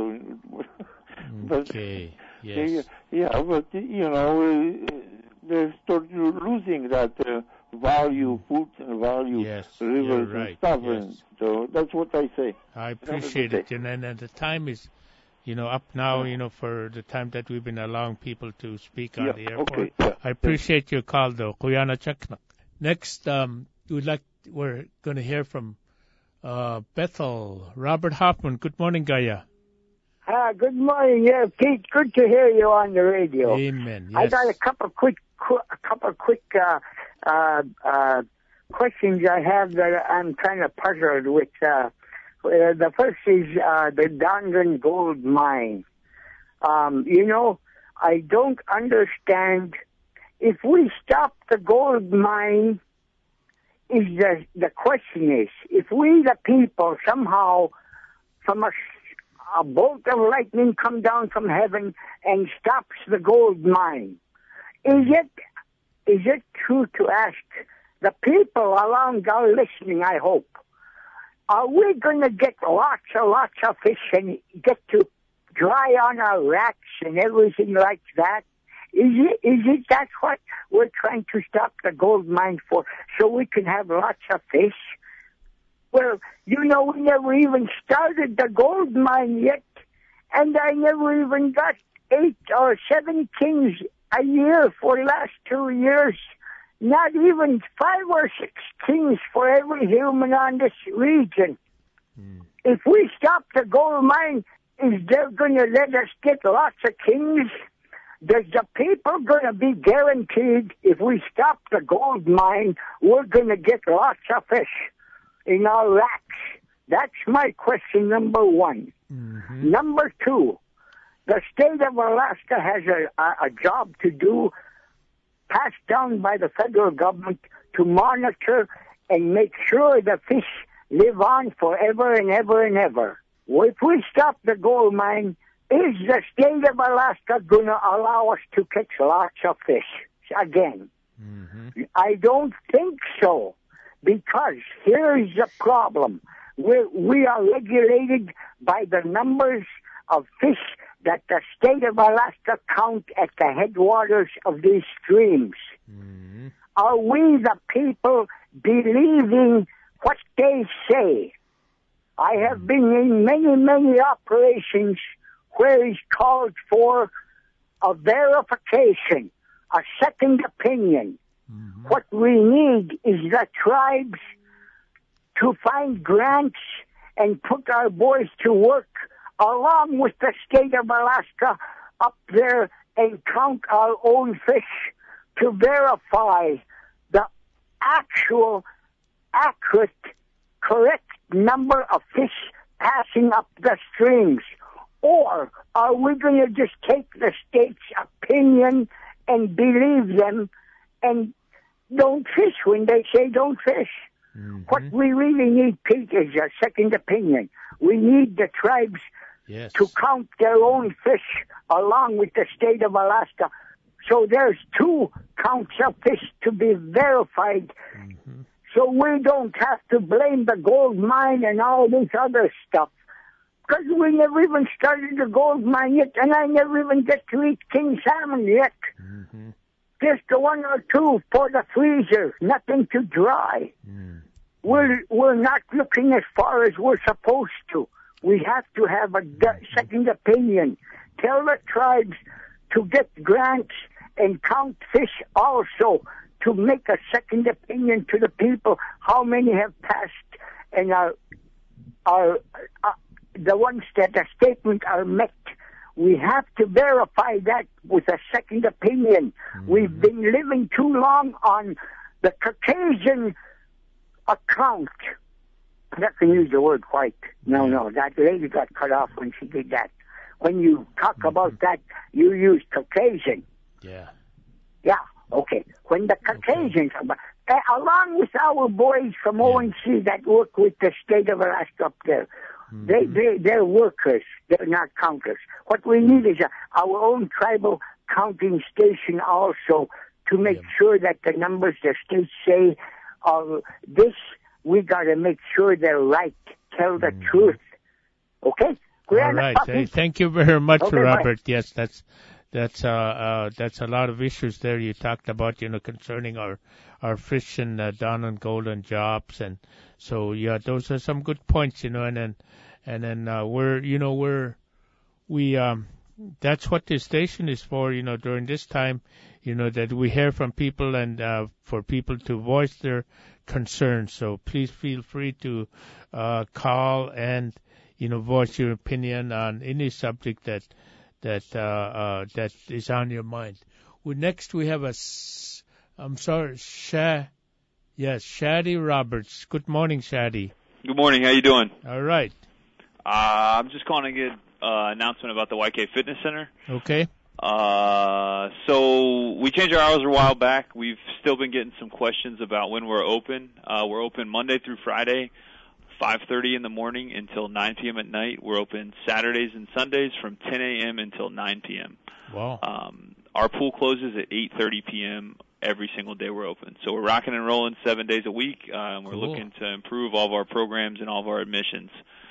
Speaker 16: But,
Speaker 3: Okay. Yes.
Speaker 16: yeah, but you know uh, they start losing that uh, value food and value
Speaker 3: Yes,
Speaker 16: rivers
Speaker 3: you're
Speaker 16: and
Speaker 3: right,
Speaker 16: stuff.
Speaker 3: yes.
Speaker 16: And so that's what I say.
Speaker 3: I
Speaker 16: Have a good
Speaker 3: appreciate
Speaker 16: day.
Speaker 3: it, and, and and the time is, you know, up now. You know, for the time that we've been allowing people to speak on
Speaker 16: Yeah,
Speaker 3: the airport.
Speaker 16: okay, yeah.
Speaker 3: I appreciate your call, though. Kuyana Chaknak. Next, um, we'd like we're going to hear from uh, Bethel Robert Hoffman. Good morning, Gaia.
Speaker 17: Ah, good morning. Yeah, Pete, good to hear you on the radio.
Speaker 3: Amen. Yes.
Speaker 17: I got a couple of quick, qu- a couple of quick uh, uh, uh, questions I have that I'm kind of puzzled with. Uh, uh, the first is uh, the Dongan Gold Mine. Um, you know, I don't understand. If we stop the gold mine, is the the question is, if we the people somehow from a a bolt of lightning come down from heaven and stops the gold mine. Is it is it true to ask the people around are listening, I hope, are we going to get lots and lots of fish and get to dry on our racks and everything like that? Is it, is it that's what we're trying to stop the gold mine for, so we can have lots of fish? Well, you know, we never even started the gold mine yet, and I never even got eight or seven kings a year for the last two years. not even five or six kings for every human on this region. Mm. If we stop the gold mine, is they going to let us get lots of kings? Does the people going to be guaranteed if we stop the gold mine, we're going to get lots of fish in our racks? That's my question number one. Mm-hmm. Number two, the state of Alaska has a, a, a job to do, passed down by the federal government, to monitor and make sure the fish live on forever and ever and ever. Well, if we stop the gold mine, is the state of Alaska going to allow us to catch lots of fish again? Mm-hmm. I don't think so, because here is the problem. We're, we are regulated by the numbers of fish that the state of Alaska count at the headwaters of these streams. Mm-hmm. Are we the people believing what they say? I have been in many, many operations where it's called for a verification, a second opinion. Mm-hmm. What we need is the tribes to find grants and put our boys to work along with the state of Alaska up there and count our own fish to verify the actual, accurate, correct number of fish passing up the streams. Or are we going to just take the state's opinion and believe them and don't fish when they say don't fish? Mm-hmm. What we really need, Pete, is a second opinion. We need the tribes yes. to count their own fish along with the state of Alaska. So there's two counts of fish to be verified. Mm-hmm. So we don't have to blame the gold mine and all this other stuff. Because we never even started the gold mine yet, and I never even get to eat king salmon yet. Mm-hmm. Just the one or two for the freezer, nothing to dry. Mm. We're, we're not looking as far as we're supposed to. We have to have a mm-hmm. second opinion. Tell the tribes to get grants and count fish also, to make a second opinion to the people, how many have passed and are, are uh, the ones that the statement are met. We have to verify that with a second opinion. Mm-hmm. We've been living too long on the Caucasian account. I'm not going to use the word white. No, no, that lady got cut off when she did that. When you talk mm-hmm. about that, you use Caucasian.
Speaker 3: Yeah.
Speaker 17: Yeah, okay. When the Caucasians, okay. uh, along with our boys from yeah. O N C that work with the state of Alaska up there, mm-hmm. they, they, they're workers. They're not counters. What we need is a, our own tribal counting station also to make yeah. sure that the numbers the states say are this. We got to make sure they're right. Tell the mm-hmm. truth. Okay? We're
Speaker 3: All right. Hey, thank you very much,
Speaker 17: okay,
Speaker 3: Robert.
Speaker 17: bye.
Speaker 3: Yes, that's that's uh, uh that's a lot of issues there you talked about, you know, concerning our our fish and uh, down and golden jobs, and so yeah, those are some good points, you know, and then and then uh, we're you know we're we um that's what this station is for, you know, during this time, you know, that we hear from people and uh, for people to voice their concerns. So please feel free to uh, call and, you know, voice your opinion on any subject that that uh, uh, that is on your mind. Well, next we have a, I'm sorry, Sha, yes, Shadi Roberts. Good morning, Shadi.
Speaker 18: Good morning. How you doing?
Speaker 3: All right.
Speaker 18: Uh, I'm just calling to get uh, announcement about the Y K Fitness Center.
Speaker 3: Okay.
Speaker 18: Uh, so we changed our hours a while back. We've still been getting some questions about when we're open. Uh, we're open Monday through Friday, five thirty in the morning until nine p.m. at night. We're open Saturdays and Sundays from ten a.m. until nine p.m.
Speaker 3: Wow.
Speaker 18: Um, our pool closes at eight thirty p.m. every single day we're open. So we're rocking and rolling seven days a week. Uh, and we're cool. looking to improve all of our programs and all of our admissions.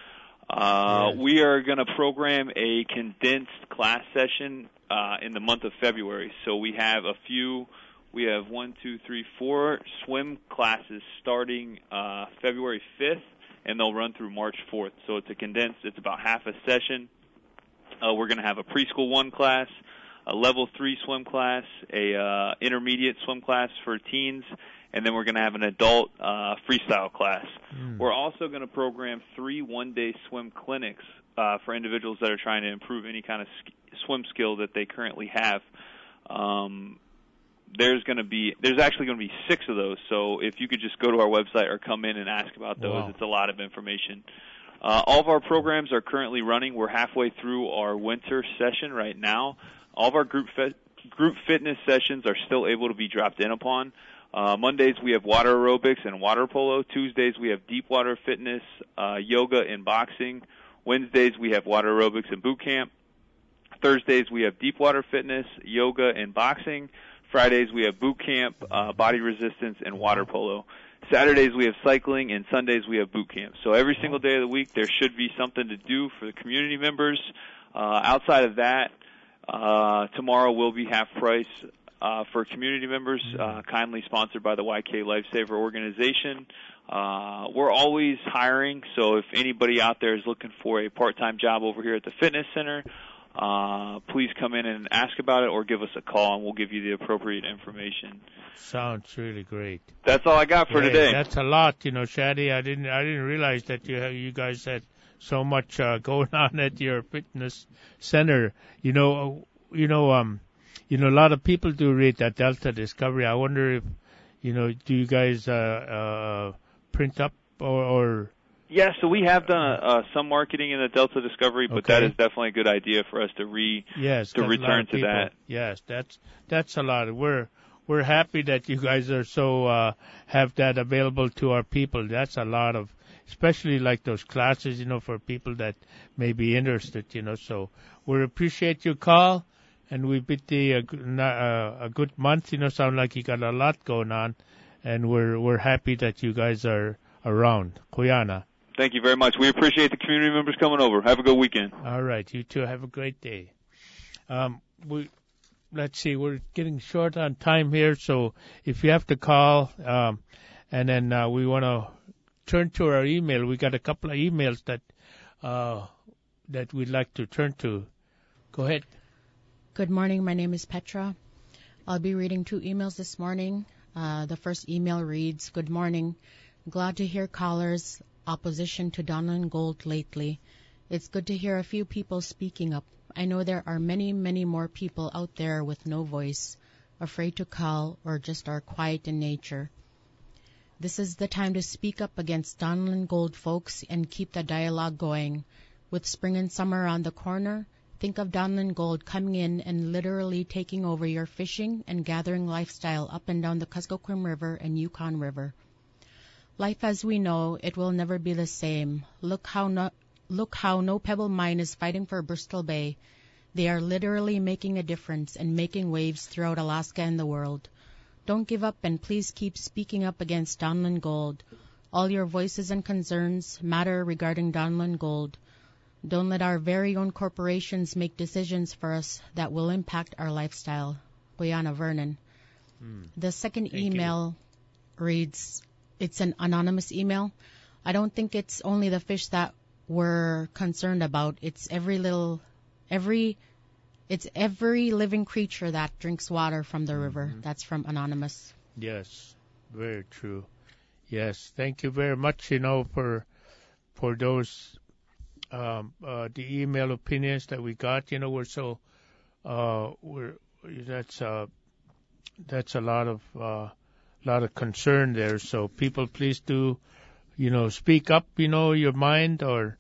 Speaker 18: Uh, yeah. We are going to program a condensed class session uh, in the month of February. So we have a few, we have one, two, three, four swim classes starting uh, February fifth, and they'll run through March fourth. So it's a condensed, it's about half a session. Uh, we're going to have a preschool one class, a level three swim class, a uh, intermediate swim class for teens, and then we're going to have an adult uh, freestyle class. Mm. We're also going to program three one-day swim clinics uh, for individuals that are trying to improve any kind of sk- swim skill that they currently have. Um, there's going to be, there's actually going to be six of those. So if you could just go to our website or come in and ask about those, wow. It's a lot of information. Uh, all of our programs are currently running. We're halfway through our winter session right now. All of our group fe- group fitness sessions are still able to be dropped in upon. Uh, Mondays we have water aerobics and water polo. Tuesdays we have deep water fitness, uh, yoga and boxing. Wednesdays we have water aerobics and boot camp. Thursdays we have deep water fitness, yoga and boxing. Fridays we have boot camp, uh, body resistance, and water polo. Saturdays we have cycling, and Sundays we have boot camp. So every single day of the week there should be something to do for the community members. Uh, outside of that, uh, tomorrow will be half price uh, for community members, uh, kindly sponsored by the Y K Lifesaver organization. Uh, we're always hiring, so if anybody out there is looking for a part-time job over here at the fitness center, uh, please come in and ask about it or give us a call, and we'll give you the appropriate information.
Speaker 3: Sounds really great.
Speaker 18: That's all I got for
Speaker 3: yeah,
Speaker 18: today.
Speaker 3: That's a lot, you know, Shadi. I didn't, I didn't realize that you have, you guys had so much uh, going on at your fitness center. You know, you know, um, you know, a lot of people do read that Delta Discovery. I wonder if, you know, do you guys uh, uh, print up or, or
Speaker 18: Yeah, so we have done uh, some marketing in the Delta Discovery, but
Speaker 3: okay.
Speaker 18: that is definitely a good idea for us to re
Speaker 3: yes,
Speaker 18: to return to
Speaker 3: people.
Speaker 18: that.
Speaker 3: Yes, that's that's a lot. We're we're happy that you guys are so uh, have that available to our people. That's a lot of, especially like those classes, you know, for people that may be interested, you know. So we appreciate your call, and we bid the uh, uh, a good month. You know, sound like you got a lot going on, and we're we're happy that you guys are around. Kuyana.
Speaker 18: Thank you very much. We appreciate the community members coming over. Have a good weekend.
Speaker 3: All right. You too. Have a great day. Um, we, let's see. We're getting short on time here, so if you have to call, um, and then uh, we want to turn to our email. We got a couple of emails that uh, that we'd like to turn to. Go ahead.
Speaker 19: Good morning. My name is Petra. I'll be reading two emails this morning. Uh, the first email reads, "Good morning. Glad to hear callers' opposition to Donlin Gold lately. It's good to hear a few people speaking up. I know there are many, many more people out there with no voice, afraid to call, or just are quiet in nature. This is the time to speak up against Donlin Gold, folks, and keep the dialogue going. With spring and summer around the corner, think of Donlin Gold coming in and literally taking over your fishing and gathering lifestyle up and down the Kuskokwim River and Yukon River. Life as we know, it will never be the same. Look how no, look how No Pebble Mine is fighting for Bristol Bay. They are literally making a difference and making waves throughout Alaska and the world. Don't give up, and please keep speaking up against Donlin Gold. All your voices and concerns matter regarding Donlin Gold. Don't let our very own corporations make decisions for us that will impact our lifestyle." Guyana Vernon. Hmm. The second Thank email you. reads, it's an anonymous email. I don't think it's only the fish that we're concerned about. It's every little, every, it's every living creature that drinks water from the mm-hmm. river. That's from Anonymous.
Speaker 3: Yes, very true. Yes, thank you very much, you know, for, for those, um, uh, the email opinions that we got. You know, we're so, uh, we're, that's, uh, that's a lot of, uh, lot of concern there. So people, please do, you know, speak up, you know, your mind, or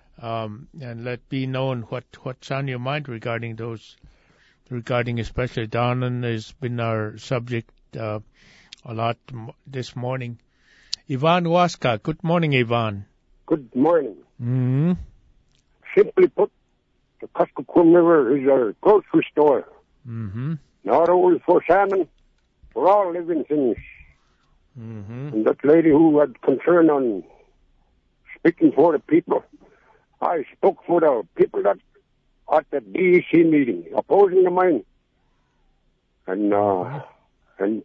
Speaker 3: um, and let be known what what's on your mind regarding those, regarding especially Donlin has been our subject uh, a lot m- this morning. Ivan Waska. Good morning, Ivan.
Speaker 5: Good morning.
Speaker 3: Mm-hmm.
Speaker 5: Simply put, the Kuskokwim River is our grocery store.
Speaker 3: Mm-hmm.
Speaker 5: Not only for salmon, for all living things.
Speaker 3: Mm-hmm.
Speaker 5: And that lady who had concern on speaking for the people, I spoke for the people that at the D E C meeting opposing the mine. And, uh, and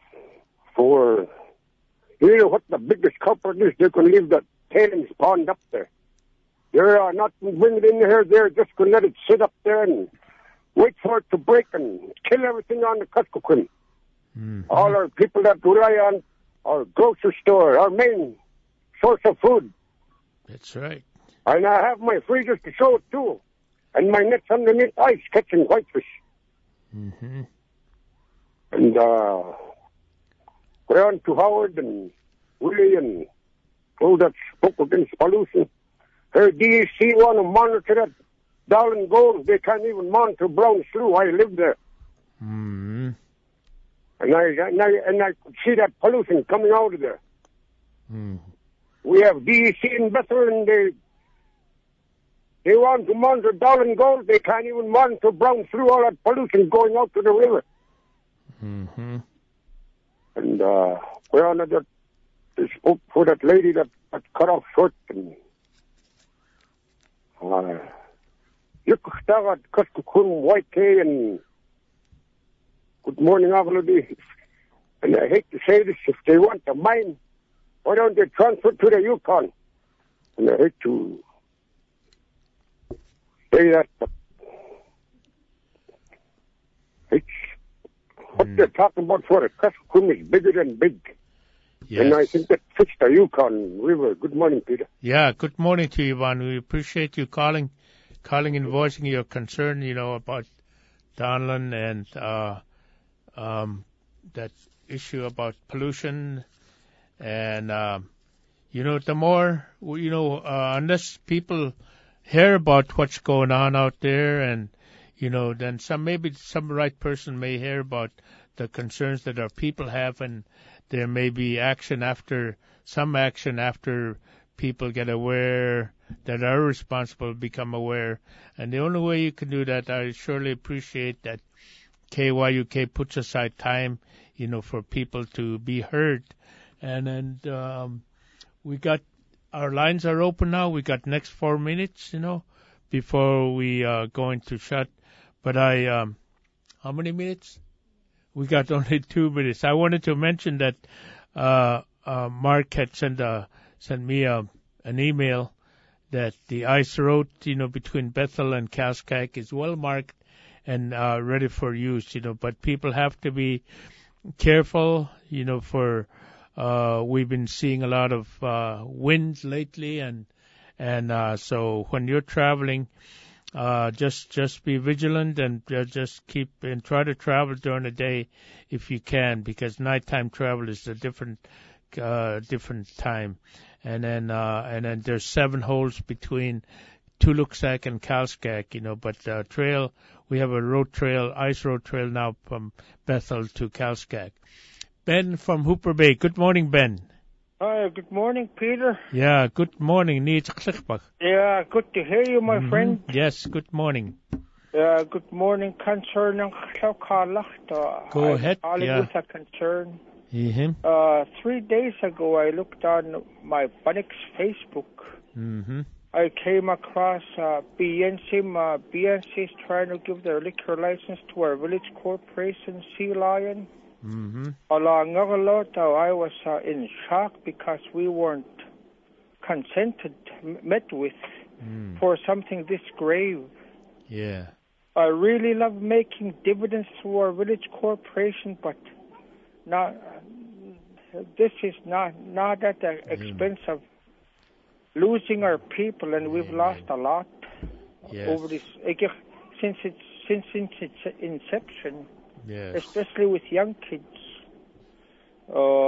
Speaker 5: for, you know what the biggest culprit is? They're going to leave the tailings pond up there. They're uh, not bringing it in here. They're just going to let it sit up there and
Speaker 20: wait for it to break and kill everything on the Kuskokwim.
Speaker 3: Mm-hmm.
Speaker 20: All our people that rely on our grocery store, our main source of food.
Speaker 3: That's right.
Speaker 20: And I have my freezers to show it too. And my nets underneath ice catching whitefish.
Speaker 3: Mm-hmm.
Speaker 20: And uh, we're on to Howard and Willie and all that spoke against pollution. Her D E C want to monitor that Darling Gold. They can't even monitor Brown Slough. I live there.
Speaker 3: Mm-hmm.
Speaker 20: And I, and I and I could see that pollution coming out of there.
Speaker 3: Mm.
Speaker 20: We have D E C in Bethel, and they they want to monitor Darling Gold. They can't even monitor Brown Slough. All that pollution going out to the river.
Speaker 3: Mm-hmm.
Speaker 20: And uh, we're on that. They spoke for that lady that, that cut off short and. Uh, Yukustagat Kuskukun White K and good morning, Avalodi. And I hate to say this, if they want to mine, why don't they transfer to the Yukon? And I hate to say that, but it's what mm. they're talking about for the Kuskukun is bigger than big.
Speaker 3: Yes.
Speaker 20: And I think that fits the Yukon River. Good morning, Peter.
Speaker 3: Yeah, good morning to you, Ivan. We appreciate you calling. calling and voicing your concern, you know, about Donlan and uh, um, that issue about pollution. And, um, you know, the more, you know, uh, unless people hear about what's going on out there and, you know, then some, maybe some right person may hear about the concerns that our people have, and there may be action after, some action after people get aware that are responsible become aware. And the only way you can do that, I surely appreciate that K Y U K puts aside time, you know, for people to be heard. And and um, we got, our lines are open now. We got next four minutes, you know, before we uh, going to shut. But I, um, how many minutes? We got only two minutes. I wanted to mention that uh, uh, Mark had sent a sent me a, an email that the ice road, you know, between Bethel and Calskag is well marked and uh, ready for use, you know, but people have to be careful, you know, for uh, we've been seeing a lot of uh, wind lately, and and uh, so when you're traveling, uh, just just be vigilant and uh, just keep and try to travel during the day if you can, because nighttime travel is a different uh, different time. And then, uh, and then there's seven holes between Tuluksak and Calskag, you know, but, uh, trail, we have a road trail, ice road trail now from Bethel to Calskag. Ben from Hooper Bay. Good morning, Ben.
Speaker 21: Hi, good morning, Peter.
Speaker 3: Yeah, good morning.
Speaker 21: Yeah, good to hear you, my
Speaker 3: mm-hmm.
Speaker 21: friend.
Speaker 3: Yes, good morning.
Speaker 21: Yeah, good morning. Concern ng
Speaker 3: Go ahead, yeah.
Speaker 21: With a concern.
Speaker 3: Mm-hmm.
Speaker 21: Uh, three days ago, I looked on my Bunnick's Facebook.
Speaker 3: Mm-hmm.
Speaker 21: I came across uh, B N C. Uh, B N C is trying to give their liquor license to our village corporation, Sea Lion.
Speaker 3: Mm-hmm.
Speaker 21: Along Nagaloto, I was uh, in shock because we weren't consented, met with
Speaker 3: mm.
Speaker 21: for something this grave.
Speaker 3: Yeah.
Speaker 21: I really love making dividends to our village corporation, but not. This is not not at the expense of losing our people, and we've lost a lot
Speaker 3: yes.
Speaker 21: over this since it's since since its inception.
Speaker 3: Yes.
Speaker 21: Especially with young kids. Uh,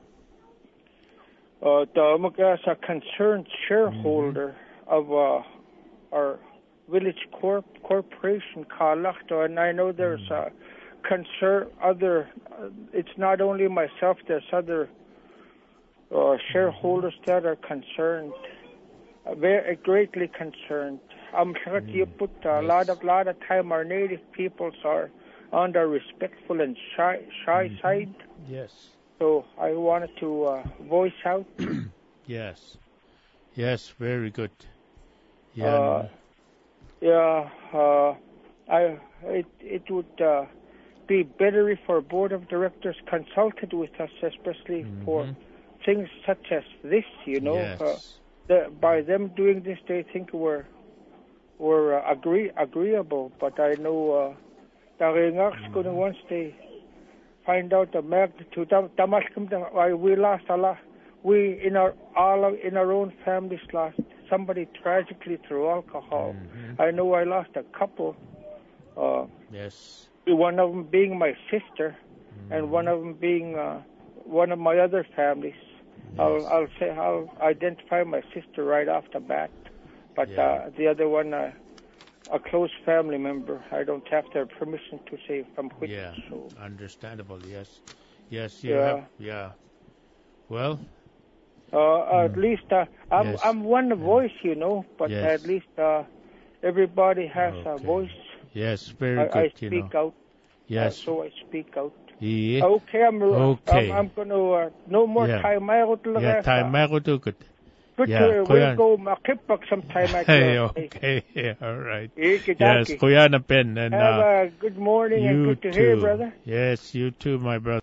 Speaker 21: uh, as a concerned shareholder mm-hmm. of uh, our village corp corporation, Kalachto, and I know there's mm-hmm. a concern. Other, uh, it's not only myself. There's other uh, shareholders mm-hmm. that are concerned, uh, very greatly concerned. I'm sure mm-hmm. you put a yes. lot of lot of time. Our native peoples are on the respectful and shy shy mm-hmm. side.
Speaker 3: Yes.
Speaker 21: So I wanted to uh, voice out.
Speaker 3: Yes. Yes, very good. Yeah.
Speaker 21: Uh, yeah. Uh, I it it would uh, be better if our board of directors consulted with us, especially mm-hmm. for things such as this. You know,
Speaker 3: yes.
Speaker 21: uh, the, by them doing this, they think we're were uh, agree agreeable. But I know uh, the Ringaks going to once they find out the magnitude. We lost a lot. We in our all of, in our own families lost somebody tragically through alcohol.
Speaker 3: Mm-hmm.
Speaker 21: I know I lost a couple. Uh,
Speaker 3: yes.
Speaker 21: One of them being my sister,
Speaker 3: mm-hmm.
Speaker 21: and one of them being uh, one of my other families. Yes. I'll I'll say I'll identify my sister right off the bat, but
Speaker 3: yeah.
Speaker 21: uh, the other one, uh, a close family member. I don't have their permission to say from which.
Speaker 3: Yeah.
Speaker 21: So.
Speaker 3: Understandable. Yes. Yes. You
Speaker 21: yeah.
Speaker 3: Have, yeah. Well.
Speaker 21: Uh, at least uh, I'm
Speaker 3: yes.
Speaker 21: I'm one voice, you know, but
Speaker 3: yes.
Speaker 21: at least uh, everybody has
Speaker 3: okay.
Speaker 21: a voice.
Speaker 3: Yes, very
Speaker 21: I,
Speaker 3: good.
Speaker 21: I speak
Speaker 3: you know.
Speaker 21: out.
Speaker 3: Yes.
Speaker 21: Uh, so I speak out.
Speaker 3: Yeah.
Speaker 21: Okay, I'm
Speaker 3: okay.
Speaker 21: I'm, I'm gonna uh, no more
Speaker 3: yeah.
Speaker 21: time out.
Speaker 3: Yeah, time out to good.
Speaker 21: Good.
Speaker 3: Yeah,
Speaker 21: we'll go makipag sometime.
Speaker 3: Hey, okay. Yeah, all right. Yes,
Speaker 21: daki.
Speaker 3: Kuya na pen and
Speaker 21: have
Speaker 3: uh,
Speaker 21: a good morning
Speaker 3: you
Speaker 21: and good to
Speaker 3: too.
Speaker 21: hear, brother.
Speaker 3: Yes, you too, my brother.